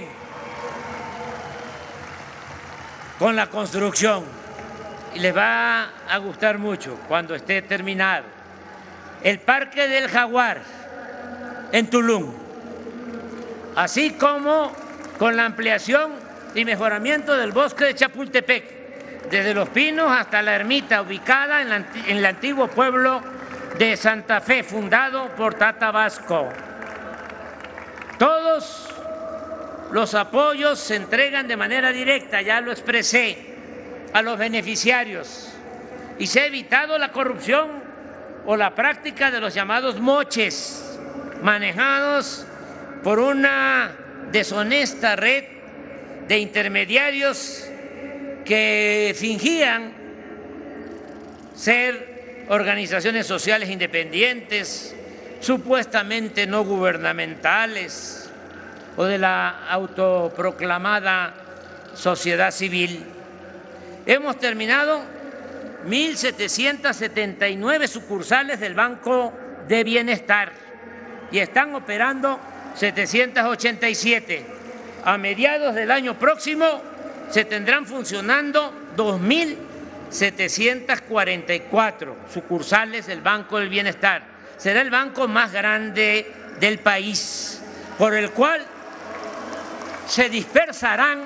con la construcción, y les va a gustar mucho cuando esté terminado, el Parque del Jaguar en Tulum, así como con la ampliación y mejoramiento del bosque de Chapultepec, desde Los Pinos hasta la ermita ubicada en, la, en el antiguo pueblo de Santa Fe, fundado por Tata Vasco. Todos los apoyos se entregan de manera directa, ya lo expresé, a los beneficiarios, y se ha evitado la corrupción o la práctica de los llamados moches, manejados por una deshonesta red de intermediarios que fingían ser organizaciones sociales independientes supuestamente no gubernamentales o de la autoproclamada sociedad civil. Hemos terminado mil setecientas setenta y nueve sucursales del Banco de Bienestar y están operando setecientas ochenta y siete. A mediados del año próximo se tendrán funcionando dos mil setecientas cuarenta y cuatro sucursales del Banco del Bienestar. Será el banco más grande del país, por el cual se dispersarán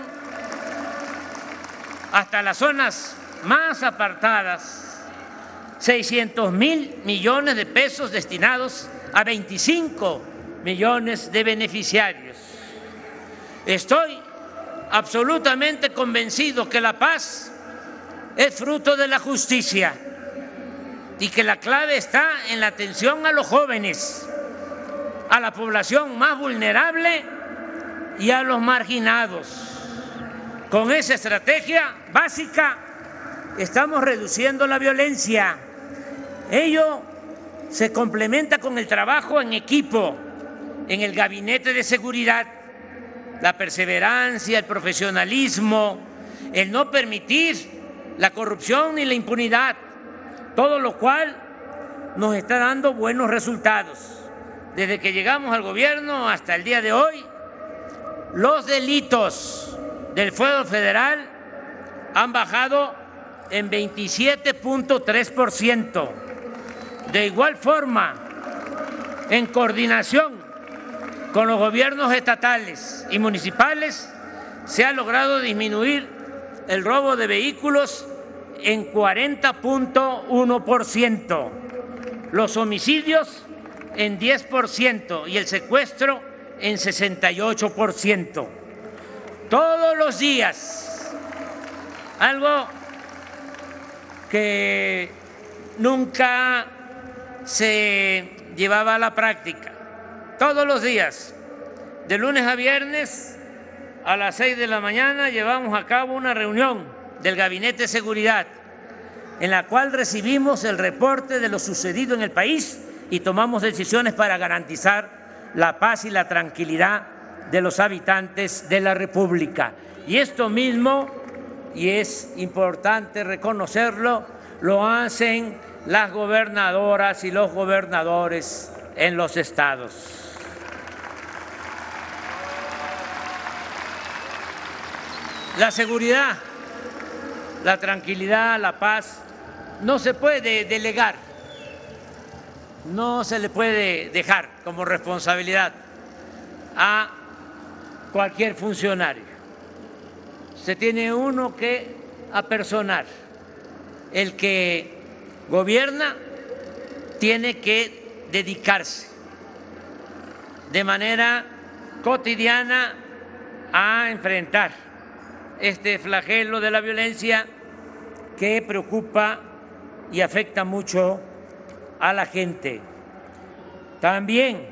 hasta las zonas más apartadas seiscientos mil millones de pesos destinados a veinticinco millones de beneficiarios. Estoy absolutamente convencido que la paz es fruto de la justicia y que la clave está en la atención a los jóvenes, a la población más vulnerable y a los marginados. Con esa estrategia básica estamos reduciendo la violencia. Ello se complementa con el trabajo en equipo en el Gabinete de Seguridad, la perseverancia, el profesionalismo, el no permitir la corrupción ni la impunidad, todo lo cual nos está dando buenos resultados. Desde que llegamos al gobierno hasta el día de hoy, los delitos del fuero federal han bajado en veintisiete punto tres por ciento. De igual forma, en coordinación con los gobiernos estatales y municipales, se ha logrado disminuir el robo de vehículos en cuarenta punto uno por ciento, los homicidios en diez por ciento y el secuestro en sesenta y ocho por ciento. Todos los días, algo que nunca se llevaba a la práctica. Todos los días, de lunes a viernes, a las seis de la mañana, llevamos a cabo una reunión del Gabinete de Seguridad en la cual recibimos el reporte de lo sucedido en el país y tomamos decisiones para garantizar la paz y la tranquilidad de los habitantes de la República. Y esto mismo, y es importante reconocerlo, lo hacen las gobernadoras y los gobernadores en los estados. La seguridad, la tranquilidad, la paz, no se puede delegar, no se le puede dejar como responsabilidad a cualquier funcionario. Se tiene uno que apersonar. El que gobierna tiene que dedicarse de manera cotidiana a enfrentar este flagelo de la violencia que preocupa y afecta mucho a la gente. También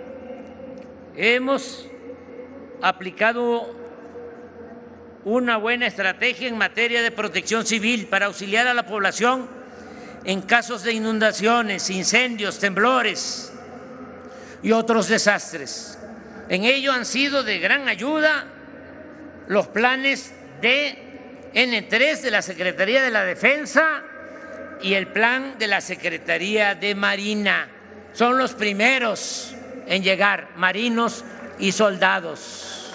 hemos aplicado una buena estrategia en materia de protección civil para auxiliar a la población en casos de inundaciones, incendios, temblores y otros desastres. En ello han sido de gran ayuda los planes de N tres de la Secretaría de la Defensa y el plan de la Secretaría de Marina. Son los primeros en llegar, marinos y soldados.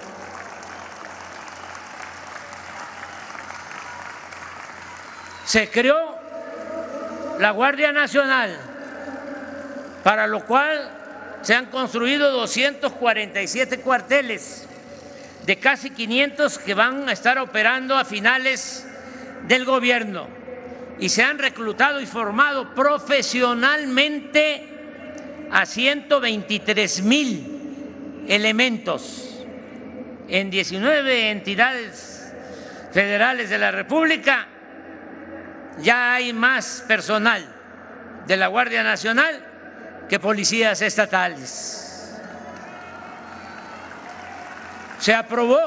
Se creó la Guardia Nacional, para lo cual se han construido doscientos cuarenta y siete cuarteles de casi quinientos que van a estar operando a finales del gobierno, y se han reclutado y formado profesionalmente a ciento veintitrés mil elementos en diecinueve entidades federales de la República. Ya hay más personal de la Guardia Nacional que policías estatales. Se aprobó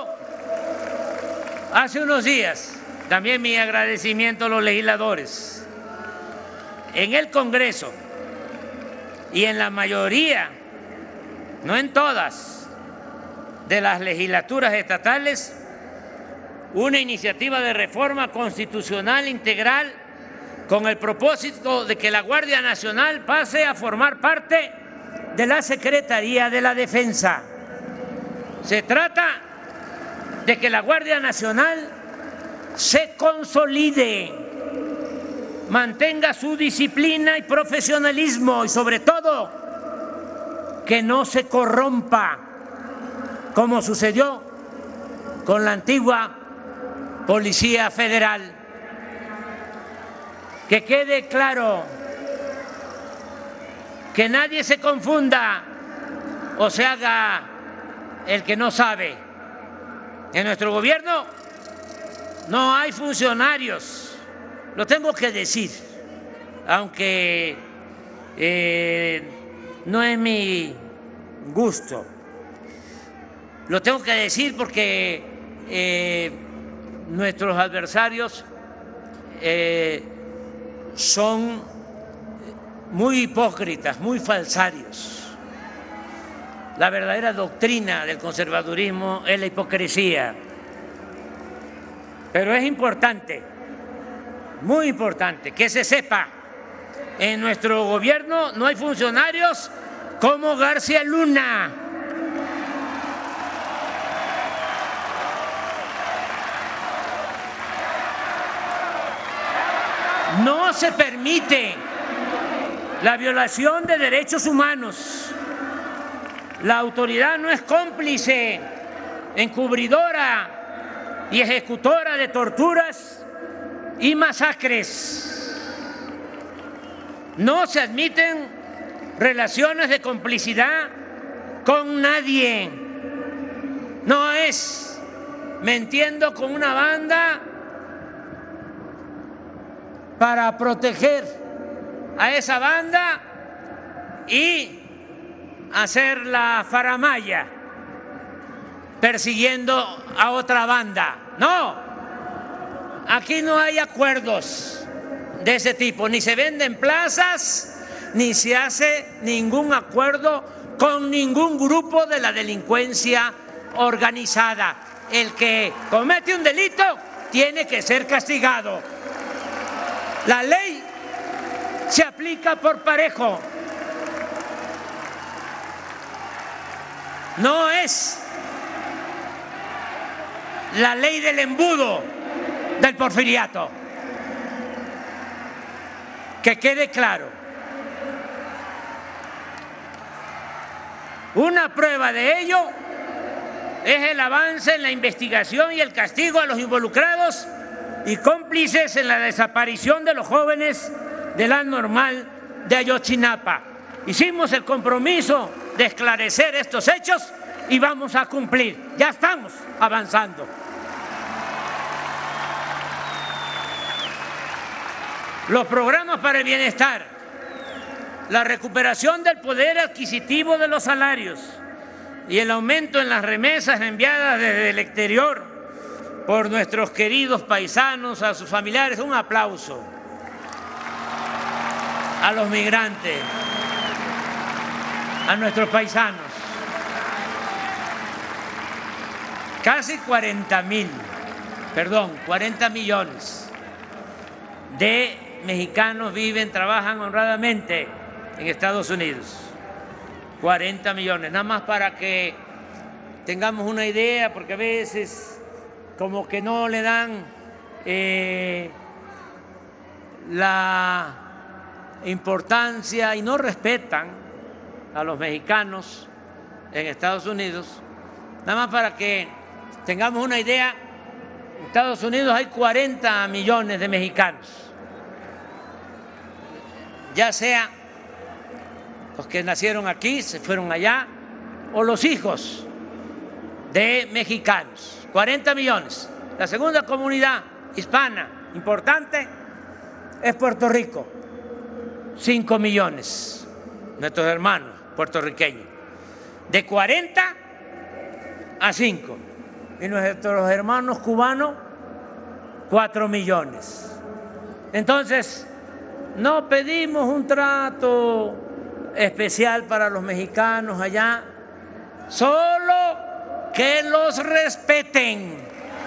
hace unos días, también mi agradecimiento a los legisladores, en el Congreso, y en la mayoría, no en todas, de las legislaturas estatales, una iniciativa de reforma constitucional integral con el propósito de que la Guardia Nacional pase a formar parte de la Secretaría de la Defensa. Se trata de que la Guardia Nacional se consolide, mantenga su disciplina y profesionalismo y sobre todo que no se corrompa como sucedió con la antigua Policía Federal. Que quede claro, que nadie se confunda o se haga el que no sabe. En nuestro gobierno no hay funcionarios, lo tengo que decir, aunque eh, no es mi gusto. Lo tengo que decir porque eh, nuestros adversarios eh, son muy hipócritas, muy falsarios. La verdadera doctrina del conservadurismo es la hipocresía. Pero es importante, muy importante, que se sepa, en nuestro gobierno no hay funcionarios como García Luna. No se permite la violación de derechos humanos. La autoridad no es cómplice, encubridora y ejecutora de torturas y masacres. No se admiten relaciones de complicidad con nadie. No es mintiendo con una banda para proteger a esa banda y hacer la faramalla persiguiendo a otra banda. No, aquí no hay acuerdos de ese tipo, ni se venden plazas, ni se hace ningún acuerdo con ningún grupo de la delincuencia organizada. El que comete un delito tiene que ser castigado. La ley se aplica por parejo. No es la ley del embudo del porfiriato. Que quede claro. Una prueba de ello es el avance en la investigación y el castigo a los involucrados y cómplices en la desaparición de los jóvenes de la Normal de Ayotzinapa. Hicimos el compromiso de esclarecer estos hechos y vamos a cumplir. Ya estamos avanzando. Los programas para el bienestar, la recuperación del poder adquisitivo de los salarios y el aumento en las remesas enviadas desde el exterior por nuestros queridos paisanos, a sus familiares. Un aplauso a los migrantes, a nuestros paisanos. Casi cuarenta mil, perdón, cuarenta millones de mexicanos viven, trabajan honradamente en Estados Unidos. cuarenta millones, nada más para que tengamos una idea, porque a veces como que no le dan eh, la importancia y no respetan a los mexicanos en Estados Unidos. Nada más para que tengamos una idea, en Estados Unidos hay cuarenta millones de mexicanos, ya sea los que nacieron aquí, se fueron allá, o los hijos de mexicanos. cuarenta millones. La segunda comunidad hispana importante es Puerto Rico, cinco millones, nuestros hermanos puertorriqueños. De cuarenta a cinco. Y nuestros hermanos cubanos, cuatro millones. Entonces, no pedimos un trato especial para los mexicanos allá, solo que los respeten.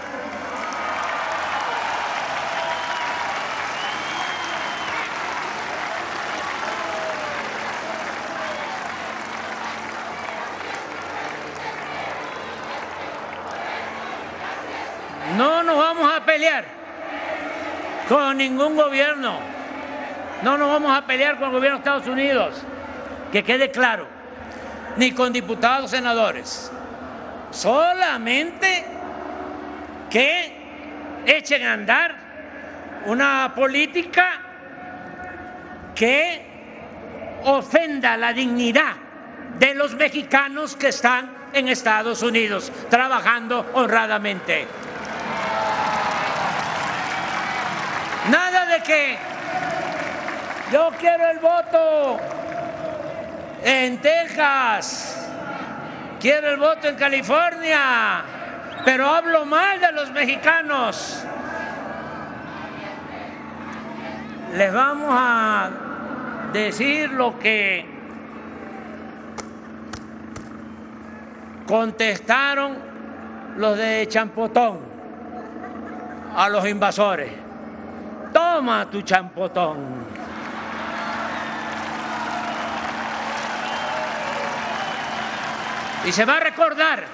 No nos vamos a pelear con ningún gobierno, no nos vamos a pelear con el gobierno de Estados Unidos, que quede claro, ni con diputados, senadores, solamente que echen a andar una política que ofenda la dignidad de los mexicanos que están en Estados Unidos trabajando honradamente. Nada de que yo quiero el voto en Texas, quiero el voto en California, pero hablo mal de los mexicanos. Les vamos a decir lo que contestaron los de Champotón a los invasores. Toma tu champotón. Y se va a recordar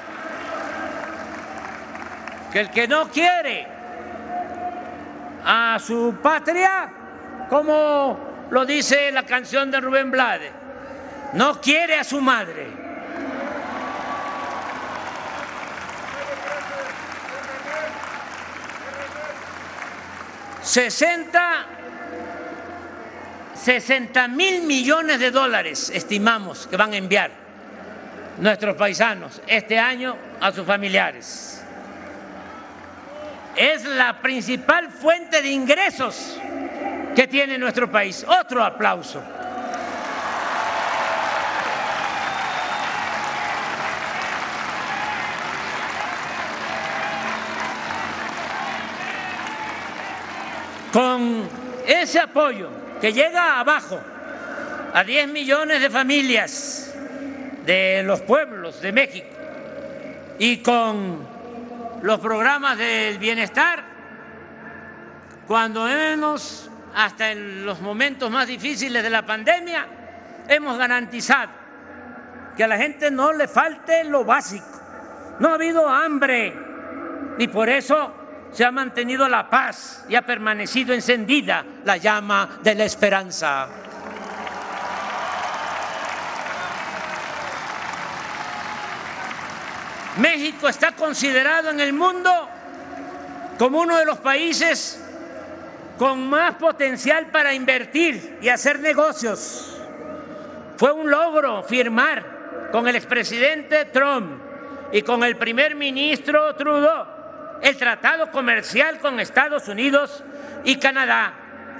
que el que no quiere a su patria, como lo dice la canción de Rubén Blades, no quiere a su madre. sesenta mil millones de dólares estimamos que van a enviar nuestros paisanos este año a sus familiares. Es la principal fuente de ingresos que tiene nuestro país. Otro aplauso. Con ese apoyo que llega abajo a diez millones de familias de los pueblos de México y con los programas del bienestar, cuando menos hasta en los momentos más difíciles de la pandemia, hemos garantizado que a la gente no le falte lo básico. No ha habido hambre y por eso se ha mantenido la paz y ha permanecido encendida la llama de la esperanza. México está considerado en el mundo como uno de los países con más potencial para invertir y hacer negocios. Fue un logro firmar con el expresidente Trump y con el primer ministro Trudeau el tratado comercial con Estados Unidos y Canadá.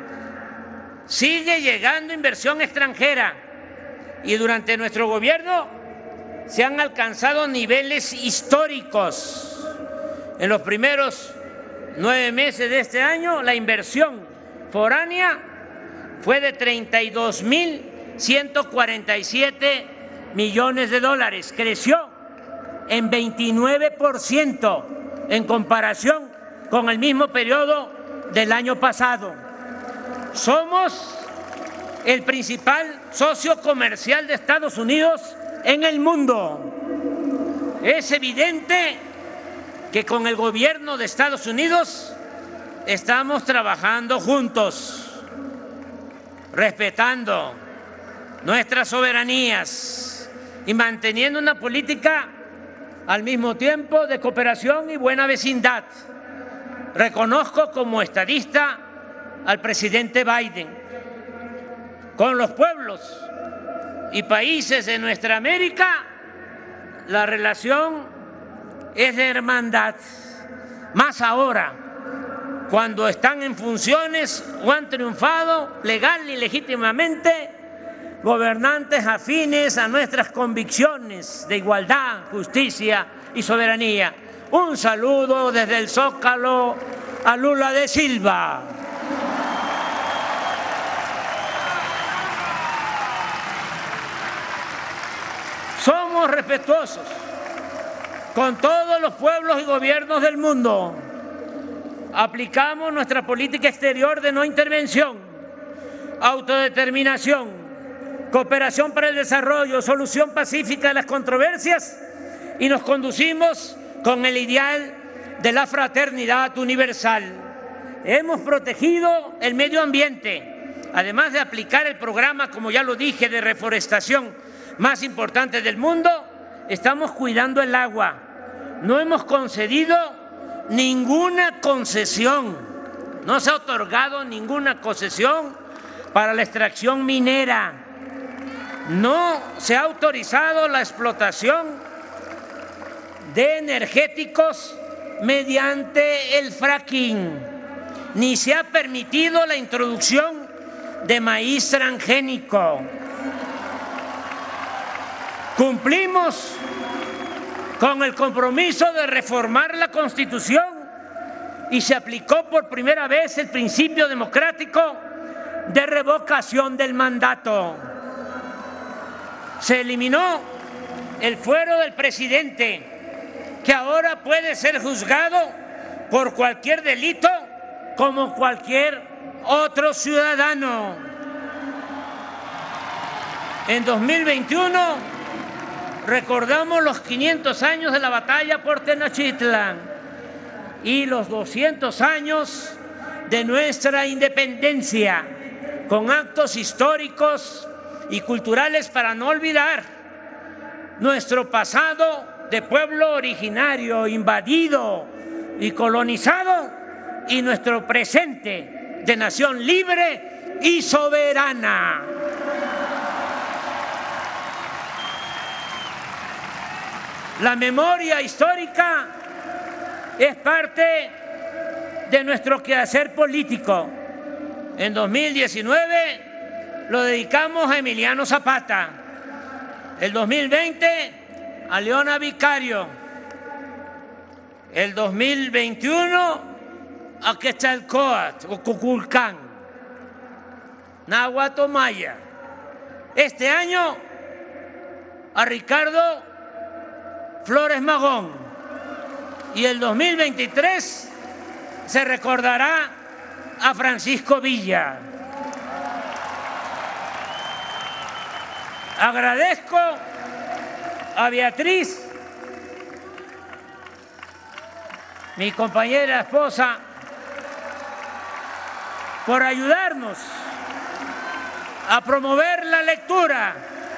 Sigue llegando inversión extranjera y durante nuestro gobierno se han alcanzado niveles históricos. En los primeros nueve meses de este año, la inversión foránea fue de treinta y dos mil ciento cuarenta y siete millones de dólares. Creció en veintinueve por ciento en comparación con el mismo periodo del año pasado. Somos el principal socio comercial de Estados Unidos en el mundo. Es evidente que con el gobierno de Estados Unidos estamos trabajando juntos, respetando nuestras soberanías y manteniendo una política al mismo tiempo de cooperación y buena vecindad. Reconozco como estadista al presidente Biden. Con los pueblos y países de nuestra América, la relación es de hermandad, más ahora, cuando están en funciones o han triunfado legal y legítimamente gobernantes afines a nuestras convicciones de igualdad, justicia y soberanía. Un saludo desde el Zócalo a Lula da Silva. Somos respetuosos con todos los pueblos y gobiernos del mundo. Aplicamos nuestra política exterior de no intervención, autodeterminación, cooperación para el desarrollo, solución pacífica de las controversias y nos conducimos con el ideal de la fraternidad universal. Hemos protegido el medio ambiente, además de aplicar el programa, como ya lo dije, de reforestación más importante del mundo. Estamos cuidando el agua. No hemos concedido ninguna concesión, no se ha otorgado ninguna concesión para la extracción minera, no se ha autorizado la explotación de energéticos mediante el fracking, ni se ha permitido la introducción de maíz transgénico. Cumplimos con el compromiso de reformar la Constitución y se aplicó por primera vez el principio democrático de revocación del mandato. Se eliminó el fuero del presidente, que ahora puede ser juzgado por cualquier delito como cualquier otro ciudadano. En dos mil veintiuno recordamos los quinientos años de la batalla por Tenochtitlan y los doscientos años de nuestra independencia, con actos históricos y culturales para no olvidar nuestro pasado de pueblo originario, invadido y colonizado, y nuestro presente de nación libre y soberana. La memoria histórica es parte de nuestro quehacer político. En dos mil diecinueve lo dedicamos a Emiliano Zapata, el dos mil veinte a Leona Vicario, el dos mil veintiuno a Quetzalcóatl o Cuculcán, Náhuatl o Maya. Este año a Ricardo Flores Magón, y el dos mil veintitrés se recordará a Francisco Villa. Agradezco a Beatriz, mi compañera esposa, por ayudarnos a promover la lectura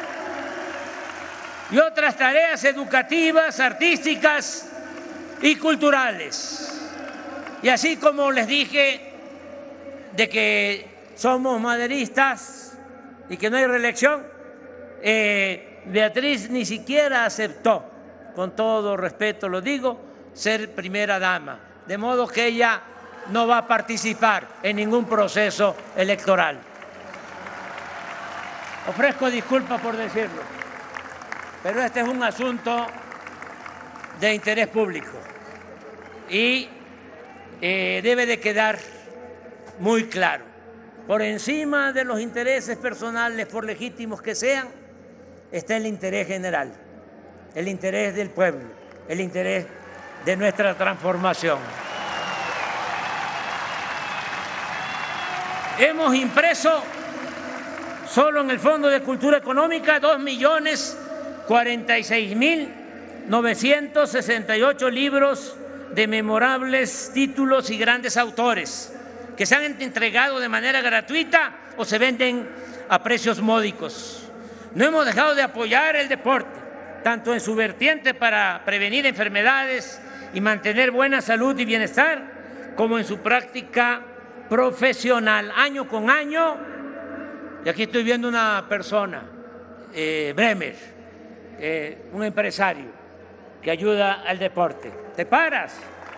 y otras tareas educativas, artísticas y culturales. Y así como les dije de que somos maderistas y que no hay reelección, eh, Beatriz ni siquiera aceptó, con todo respeto lo digo, ser primera dama, de modo que ella no va a participar en ningún proceso electoral. Ofrezco disculpas por decirlo, pero este es un asunto de interés público y eh, debe de quedar muy claro. Por encima de los intereses personales, por legítimos que sean, está el interés general, el interés del pueblo, el interés de nuestra transformación. Hemos impreso solo en el Fondo de Cultura Económica dos millones cuarenta y seis mil novecientos sesenta y ocho libros de memorables títulos y grandes autores que se han entregado de manera gratuita o se venden a precios módicos. No hemos dejado de apoyar el deporte, tanto en su vertiente para prevenir enfermedades y mantener buena salud y bienestar, como en su práctica profesional, año con año. Y aquí estoy viendo una persona, eh, Bremer, eh, un empresario que ayuda al deporte. ¿Te paras?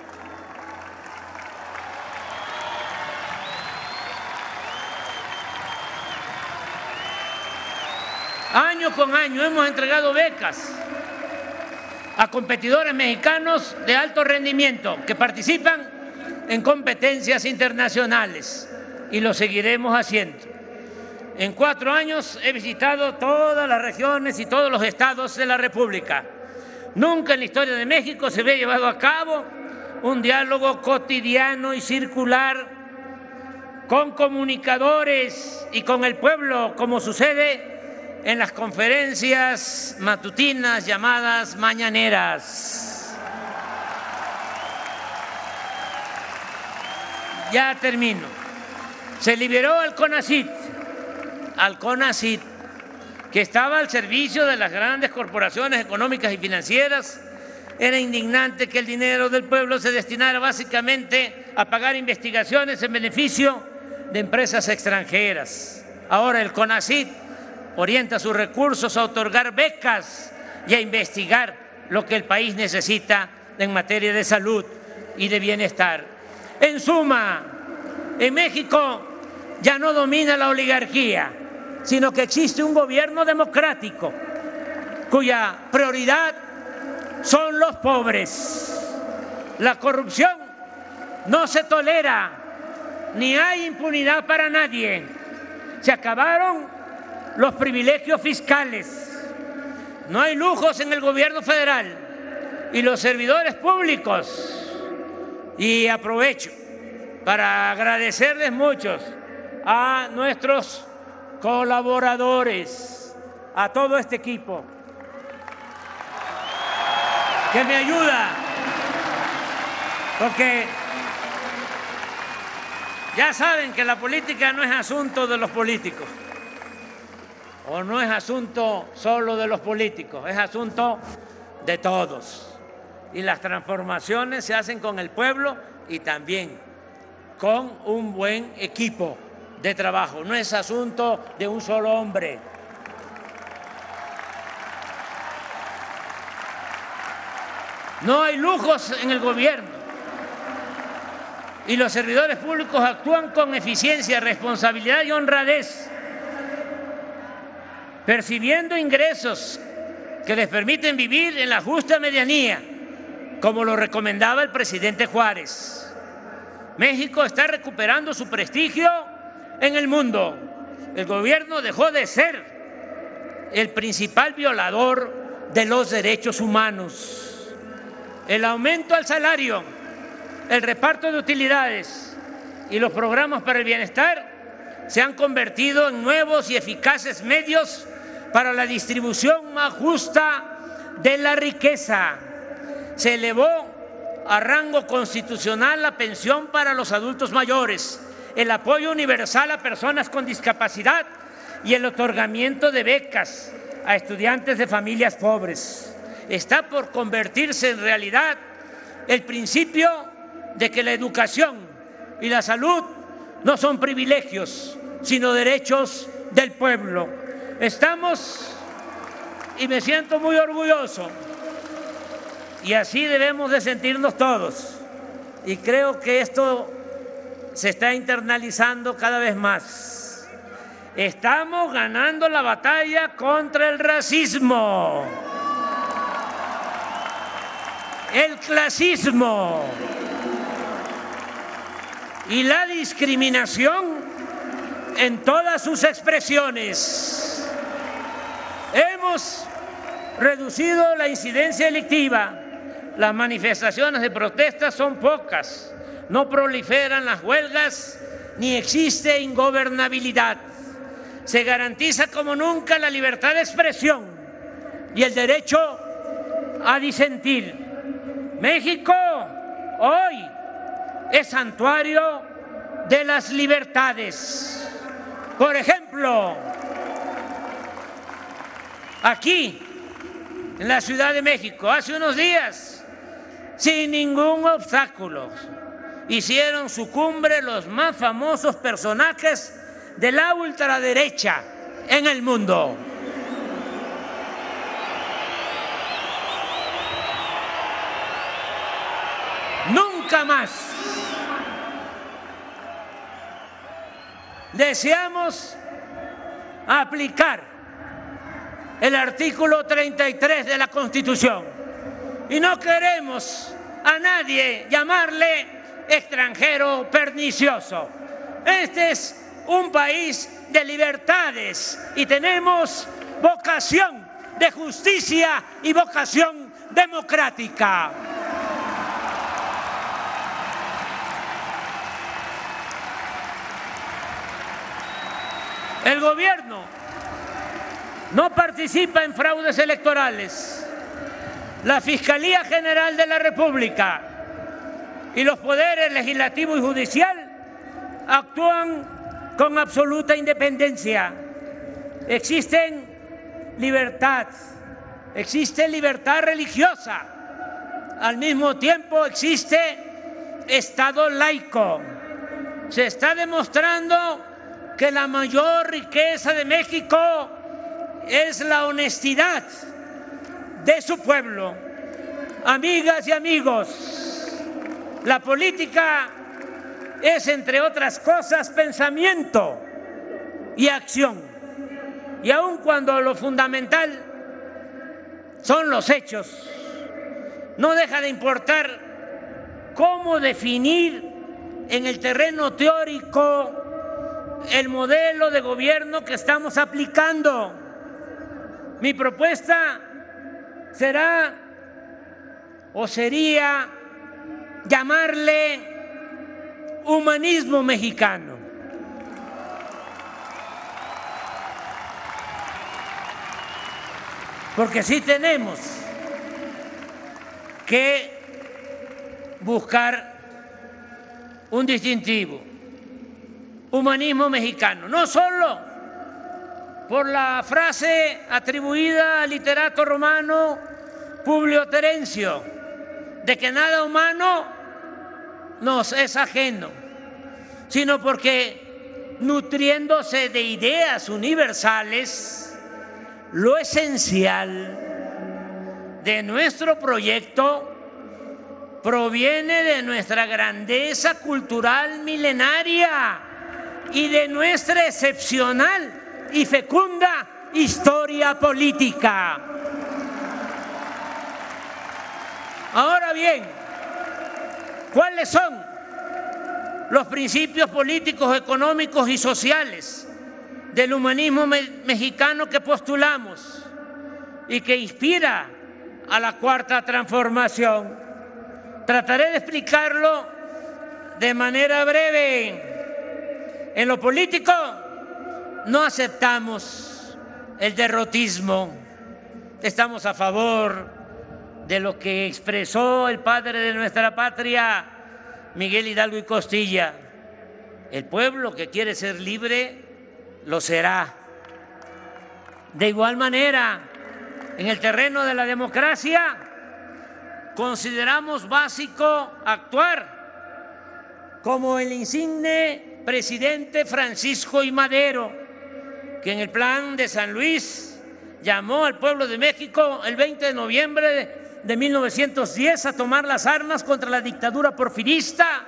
Año con año hemos entregado becas a competidores mexicanos de alto rendimiento que participan en competencias internacionales y lo seguiremos haciendo. En cuatro años he visitado todas las regiones y todos los estados de la República. Nunca en la historia de México se había llevado a cabo un diálogo cotidiano y circular con comunicadores y con el pueblo, como sucede en las conferencias matutinas llamadas mañaneras. Ya termino. Se liberó al CONACYT, al CONACYT, que estaba al servicio de las grandes corporaciones económicas y financieras. Era indignante que el dinero del pueblo se destinara básicamente a pagar investigaciones en beneficio de empresas extranjeras. Ahora el CONACYT orienta sus recursos a otorgar becas y a investigar lo que el país necesita en materia de salud y de bienestar. En suma, en México ya no domina la oligarquía, sino que existe un gobierno democrático cuya prioridad son los pobres. La corrupción no se tolera, ni hay impunidad para nadie. Se acabaron los privilegios fiscales, no hay lujos en el gobierno federal y los servidores públicos. Y aprovecho para agradecerles mucho a nuestros colaboradores, a todo este equipo que me ayuda, porque ya saben que la política no es asunto de los políticos, o no es asunto solo de los políticos, es asunto de todos. Y las transformaciones se hacen con el pueblo y también con un buen equipo de trabajo. No es asunto de un solo hombre. No hay lujos en el gobierno y los servidores públicos actúan con eficiencia, responsabilidad y honradez, percibiendo ingresos que les permiten vivir en la justa medianía, como lo recomendaba el presidente Juárez. México está recuperando su prestigio en el mundo. El gobierno dejó de ser el principal violador de los derechos humanos. El aumento al salario, el reparto de utilidades y los programas para el bienestar se han convertido en nuevos y eficaces medios para la distribución más justa de la riqueza. Se elevó a rango constitucional la pensión para los adultos mayores, el apoyo universal a personas con discapacidad y el otorgamiento de becas a estudiantes de familias pobres. Está por convertirse en realidad el principio de que la educación y la salud no son privilegios, sino derechos del pueblo. Estamos, y me siento muy orgulloso, y así debemos de sentirnos todos, y creo que esto se está internalizando cada vez más. Estamos ganando la batalla contra el racismo, el clasismo y la discriminación en todas sus expresiones. Hemos reducido la incidencia delictiva. Las manifestaciones de protesta son pocas, no proliferan las huelgas ni existe ingobernabilidad. Se garantiza como nunca la libertad de expresión y el derecho a disentir. México hoy es santuario de las libertades. Por ejemplo, aquí en la Ciudad de México, hace unos días, sin ningún obstáculo, hicieron su cumbre los más famosos personajes de la ultraderecha en el mundo. Nunca más deseamos aplicar el artículo treinta y tres de la Constitución y no queremos a nadie llamarle extranjero pernicioso. Este es un país de libertades y tenemos vocación de justicia y vocación democrática. El gobierno no participa en fraudes electorales. La Fiscalía General de la República y los poderes legislativo y judicial actúan con absoluta independencia. Existen libertad, existe libertad religiosa. Al mismo tiempo existe Estado laico. Se está demostrando que la mayor riqueza de México es la honestidad de su pueblo. Amigas y amigos, la política es, entre otras cosas, pensamiento y acción. Y aun cuando lo fundamental son los hechos, no deja de importar cómo definir en el terreno teórico el modelo de gobierno que estamos aplicando. Mi propuesta será o sería llamarle humanismo mexicano. Porque sí tenemos que buscar un distintivo. Humanismo mexicano, no solo por la frase atribuida al literato romano Publio Terencio, de que nada humano nos es ajeno, sino porque, nutriéndose de ideas universales, lo esencial de nuestro proyecto proviene de nuestra grandeza cultural milenaria y de nuestra excepcional y fecunda historia política. Ahora bien, ¿cuáles son los principios políticos, económicos y sociales del humanismo me- mexicano que postulamos y que inspira a la Cuarta Transformación? Trataré de explicarlo de manera breve. En lo político no aceptamos el derrotismo. Estamos a favor de lo que expresó el padre de nuestra patria, Miguel Hidalgo y Costilla. El pueblo que quiere ser libre lo será. De igual manera, en el terreno de la democracia, consideramos básico actuar como el insigne presidente Francisco I. Madero, que en el Plan de San Luis llamó al pueblo de México el veinte de noviembre de mil novecientos diez a tomar las armas contra la dictadura porfirista,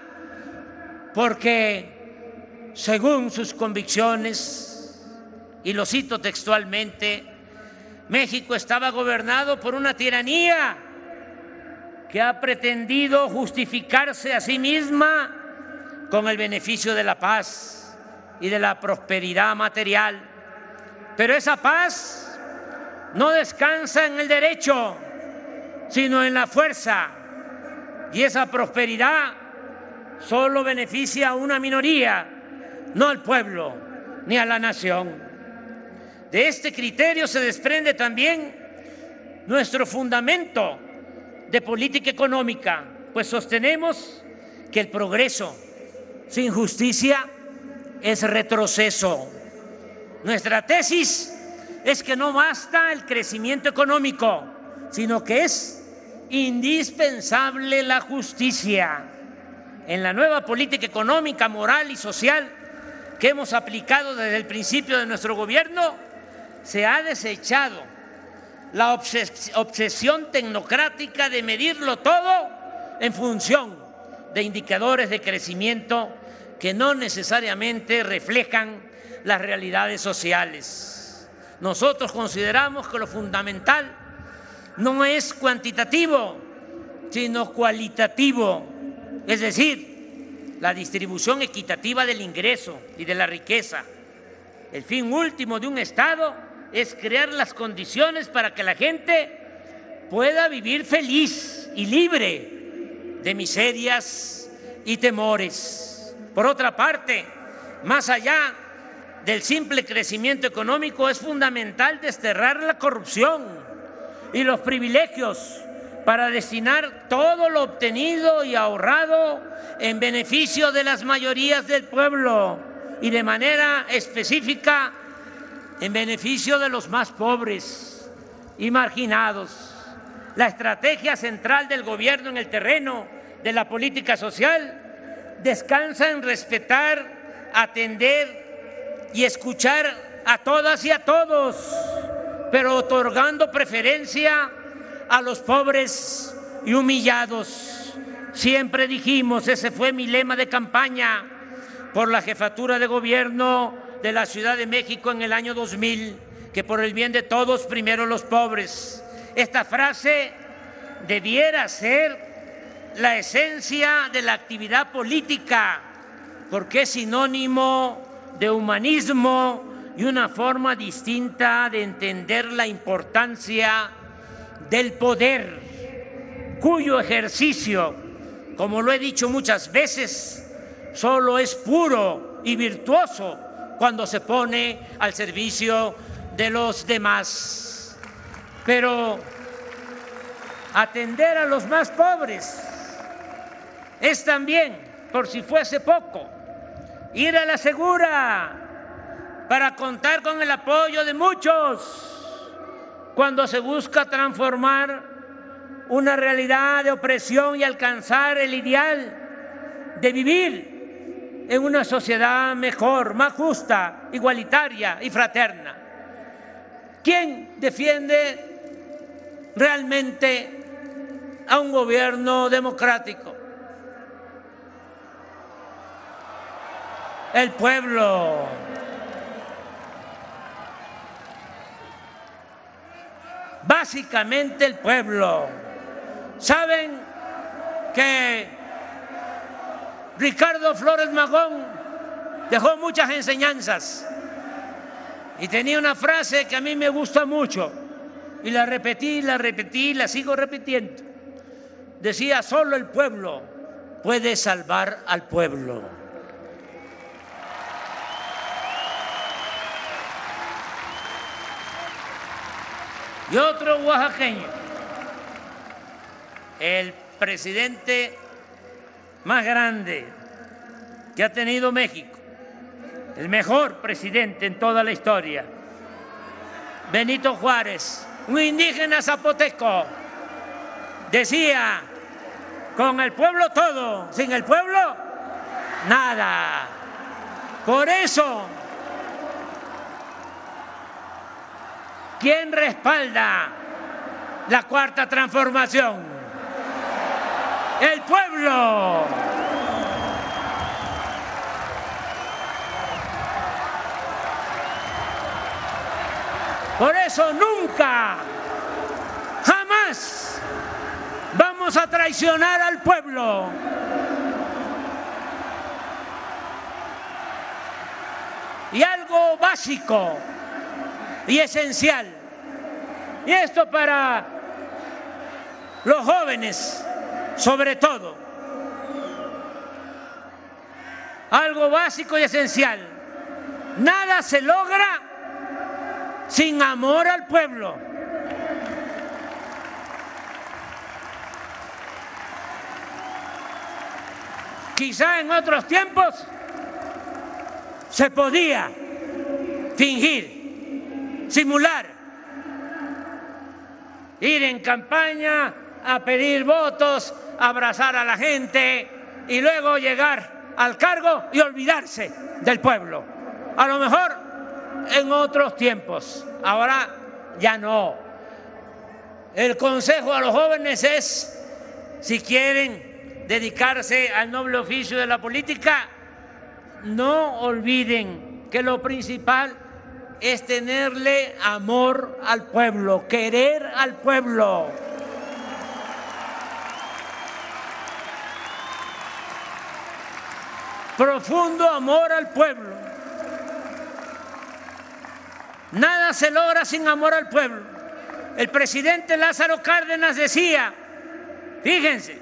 porque según sus convicciones, y lo cito textualmente, México estaba gobernado por una tiranía que ha pretendido justificarse a sí misma con el beneficio de la paz y de la prosperidad material. Pero esa paz no descansa en el derecho, sino en la fuerza. Y esa prosperidad solo beneficia a una minoría, no al pueblo ni a la nación. De este criterio se desprende también nuestro fundamento de política económica, pues sostenemos que el progreso sin justicia es retroceso. Nuestra tesis es que no basta el crecimiento económico, sino que es indispensable la justicia. En la nueva política económica, moral y social que hemos aplicado desde el principio de nuestro gobierno, se ha desechado la obses- obsesión tecnocrática de medirlo todo en función de indicadores de crecimiento que no necesariamente reflejan las realidades sociales. Nosotros consideramos que lo fundamental no es cuantitativo, sino cualitativo, es decir, la distribución equitativa del ingreso y de la riqueza. El fin último de un Estado es crear las condiciones para que la gente pueda vivir feliz y libre de miserias y temores. Por otra parte, más allá del simple crecimiento económico, es fundamental desterrar la corrupción y los privilegios para destinar todo lo obtenido y ahorrado en beneficio de las mayorías del pueblo y de manera específica en beneficio de los más pobres y marginados. La estrategia central del gobierno en el terreno de la política social descansa en respetar, atender y escuchar a todas y a todos, pero otorgando preferencia a los pobres y humillados. Siempre dijimos, ese fue mi lema de campaña por la jefatura de gobierno de la Ciudad de México en el año dos mil, que por el bien de todos, primero los pobres. Esta frase debiera ser la esencia de la actividad política, porque es sinónimo de humanismo y una forma distinta de entender la importancia del poder, cuyo ejercicio, como lo he dicho muchas veces, solo es puro y virtuoso cuando se pone al servicio de los demás. Pero atender a los más pobres es también, por si fuese poco, ir a la segura para contar con el apoyo de muchos cuando se busca transformar una realidad de opresión y alcanzar el ideal de vivir en una sociedad mejor, más justa, igualitaria y fraterna. ¿Quién defiende realmente a un gobierno democrático? El pueblo. Básicamente el pueblo. ¿Saben que Ricardo Flores Magón dejó muchas enseñanzas? Y tenía una frase que a mí me gusta mucho, y la repetí, la repetí, la sigo repitiendo. Decía, solo el pueblo puede salvar al pueblo. Y otro oaxaqueño, el presidente más grande que ha tenido México, el mejor presidente en toda la historia, Benito Juárez, un indígena zapoteco, decía, con el pueblo todo, sin el pueblo nada. Por eso, ¿quién respalda la cuarta transformación? El pueblo. Por eso nunca, jamás vamos a traicionar al pueblo. Y algo básico y esencial, y esto para los jóvenes sobre todo, algo básico y esencial: nada se logra sin amor al pueblo. Quizá en otros tiempos se podía fingir, simular, ir en campaña a pedir votos, abrazar a la gente y luego llegar al cargo y olvidarse del pueblo. A lo mejor en otros tiempos, ahora ya no. El consejo a los jóvenes es, si quieren dedicarse al noble oficio de la política, no olviden que lo principal es tenerle amor al pueblo, querer al pueblo. profundo amor al pueblo. Nada se logra sin amor al pueblo. El presidente Lázaro Cárdenas decía, fíjense,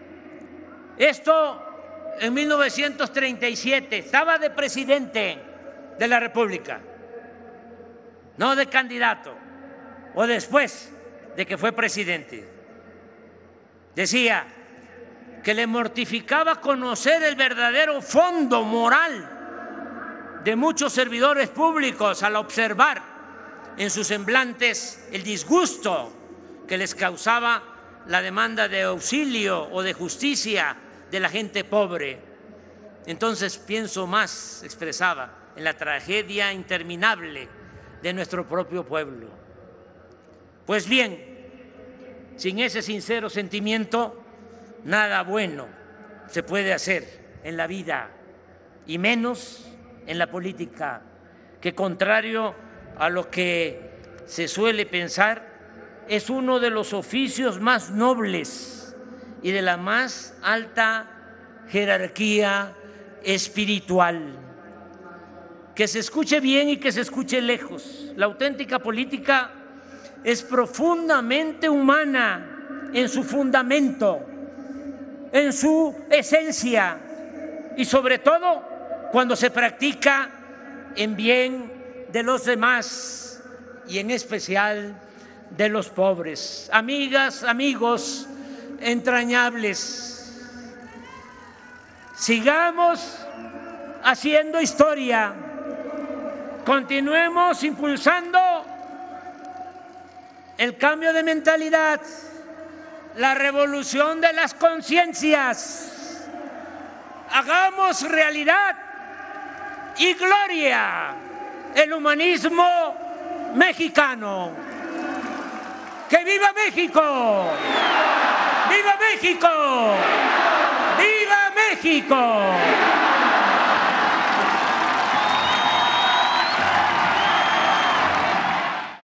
esto en mil novecientos treinta y siete, estaba de presidente de la República, no de candidato, o después de que fue presidente. Decía que le mortificaba conocer el verdadero fondo moral de muchos servidores públicos al observar en sus semblantes el disgusto que les causaba la demanda de auxilio o de justicia de la gente pobre. Entonces pienso más, expresaba, en la tragedia interminable de nuestro propio pueblo. Pues bien, sin ese sincero sentimiento, nada bueno se puede hacer en la vida, y menos en la política, que contrario a lo que se suele pensar, es uno de los oficios más nobles y de la más alta jerarquía espiritual. Que se escuche bien y que se escuche lejos. La auténtica política es profundamente humana en su fundamento, en su esencia, y sobre todo cuando se practica en bien de los demás y en especial de los pobres. Amigas, amigos entrañables, sigamos haciendo historia, continuemos impulsando el cambio de mentalidad, la revolución de las conciencias, hagamos realidad y gloria el humanismo mexicano. ¡Que viva México! ¡Viva México! ¡Viva México!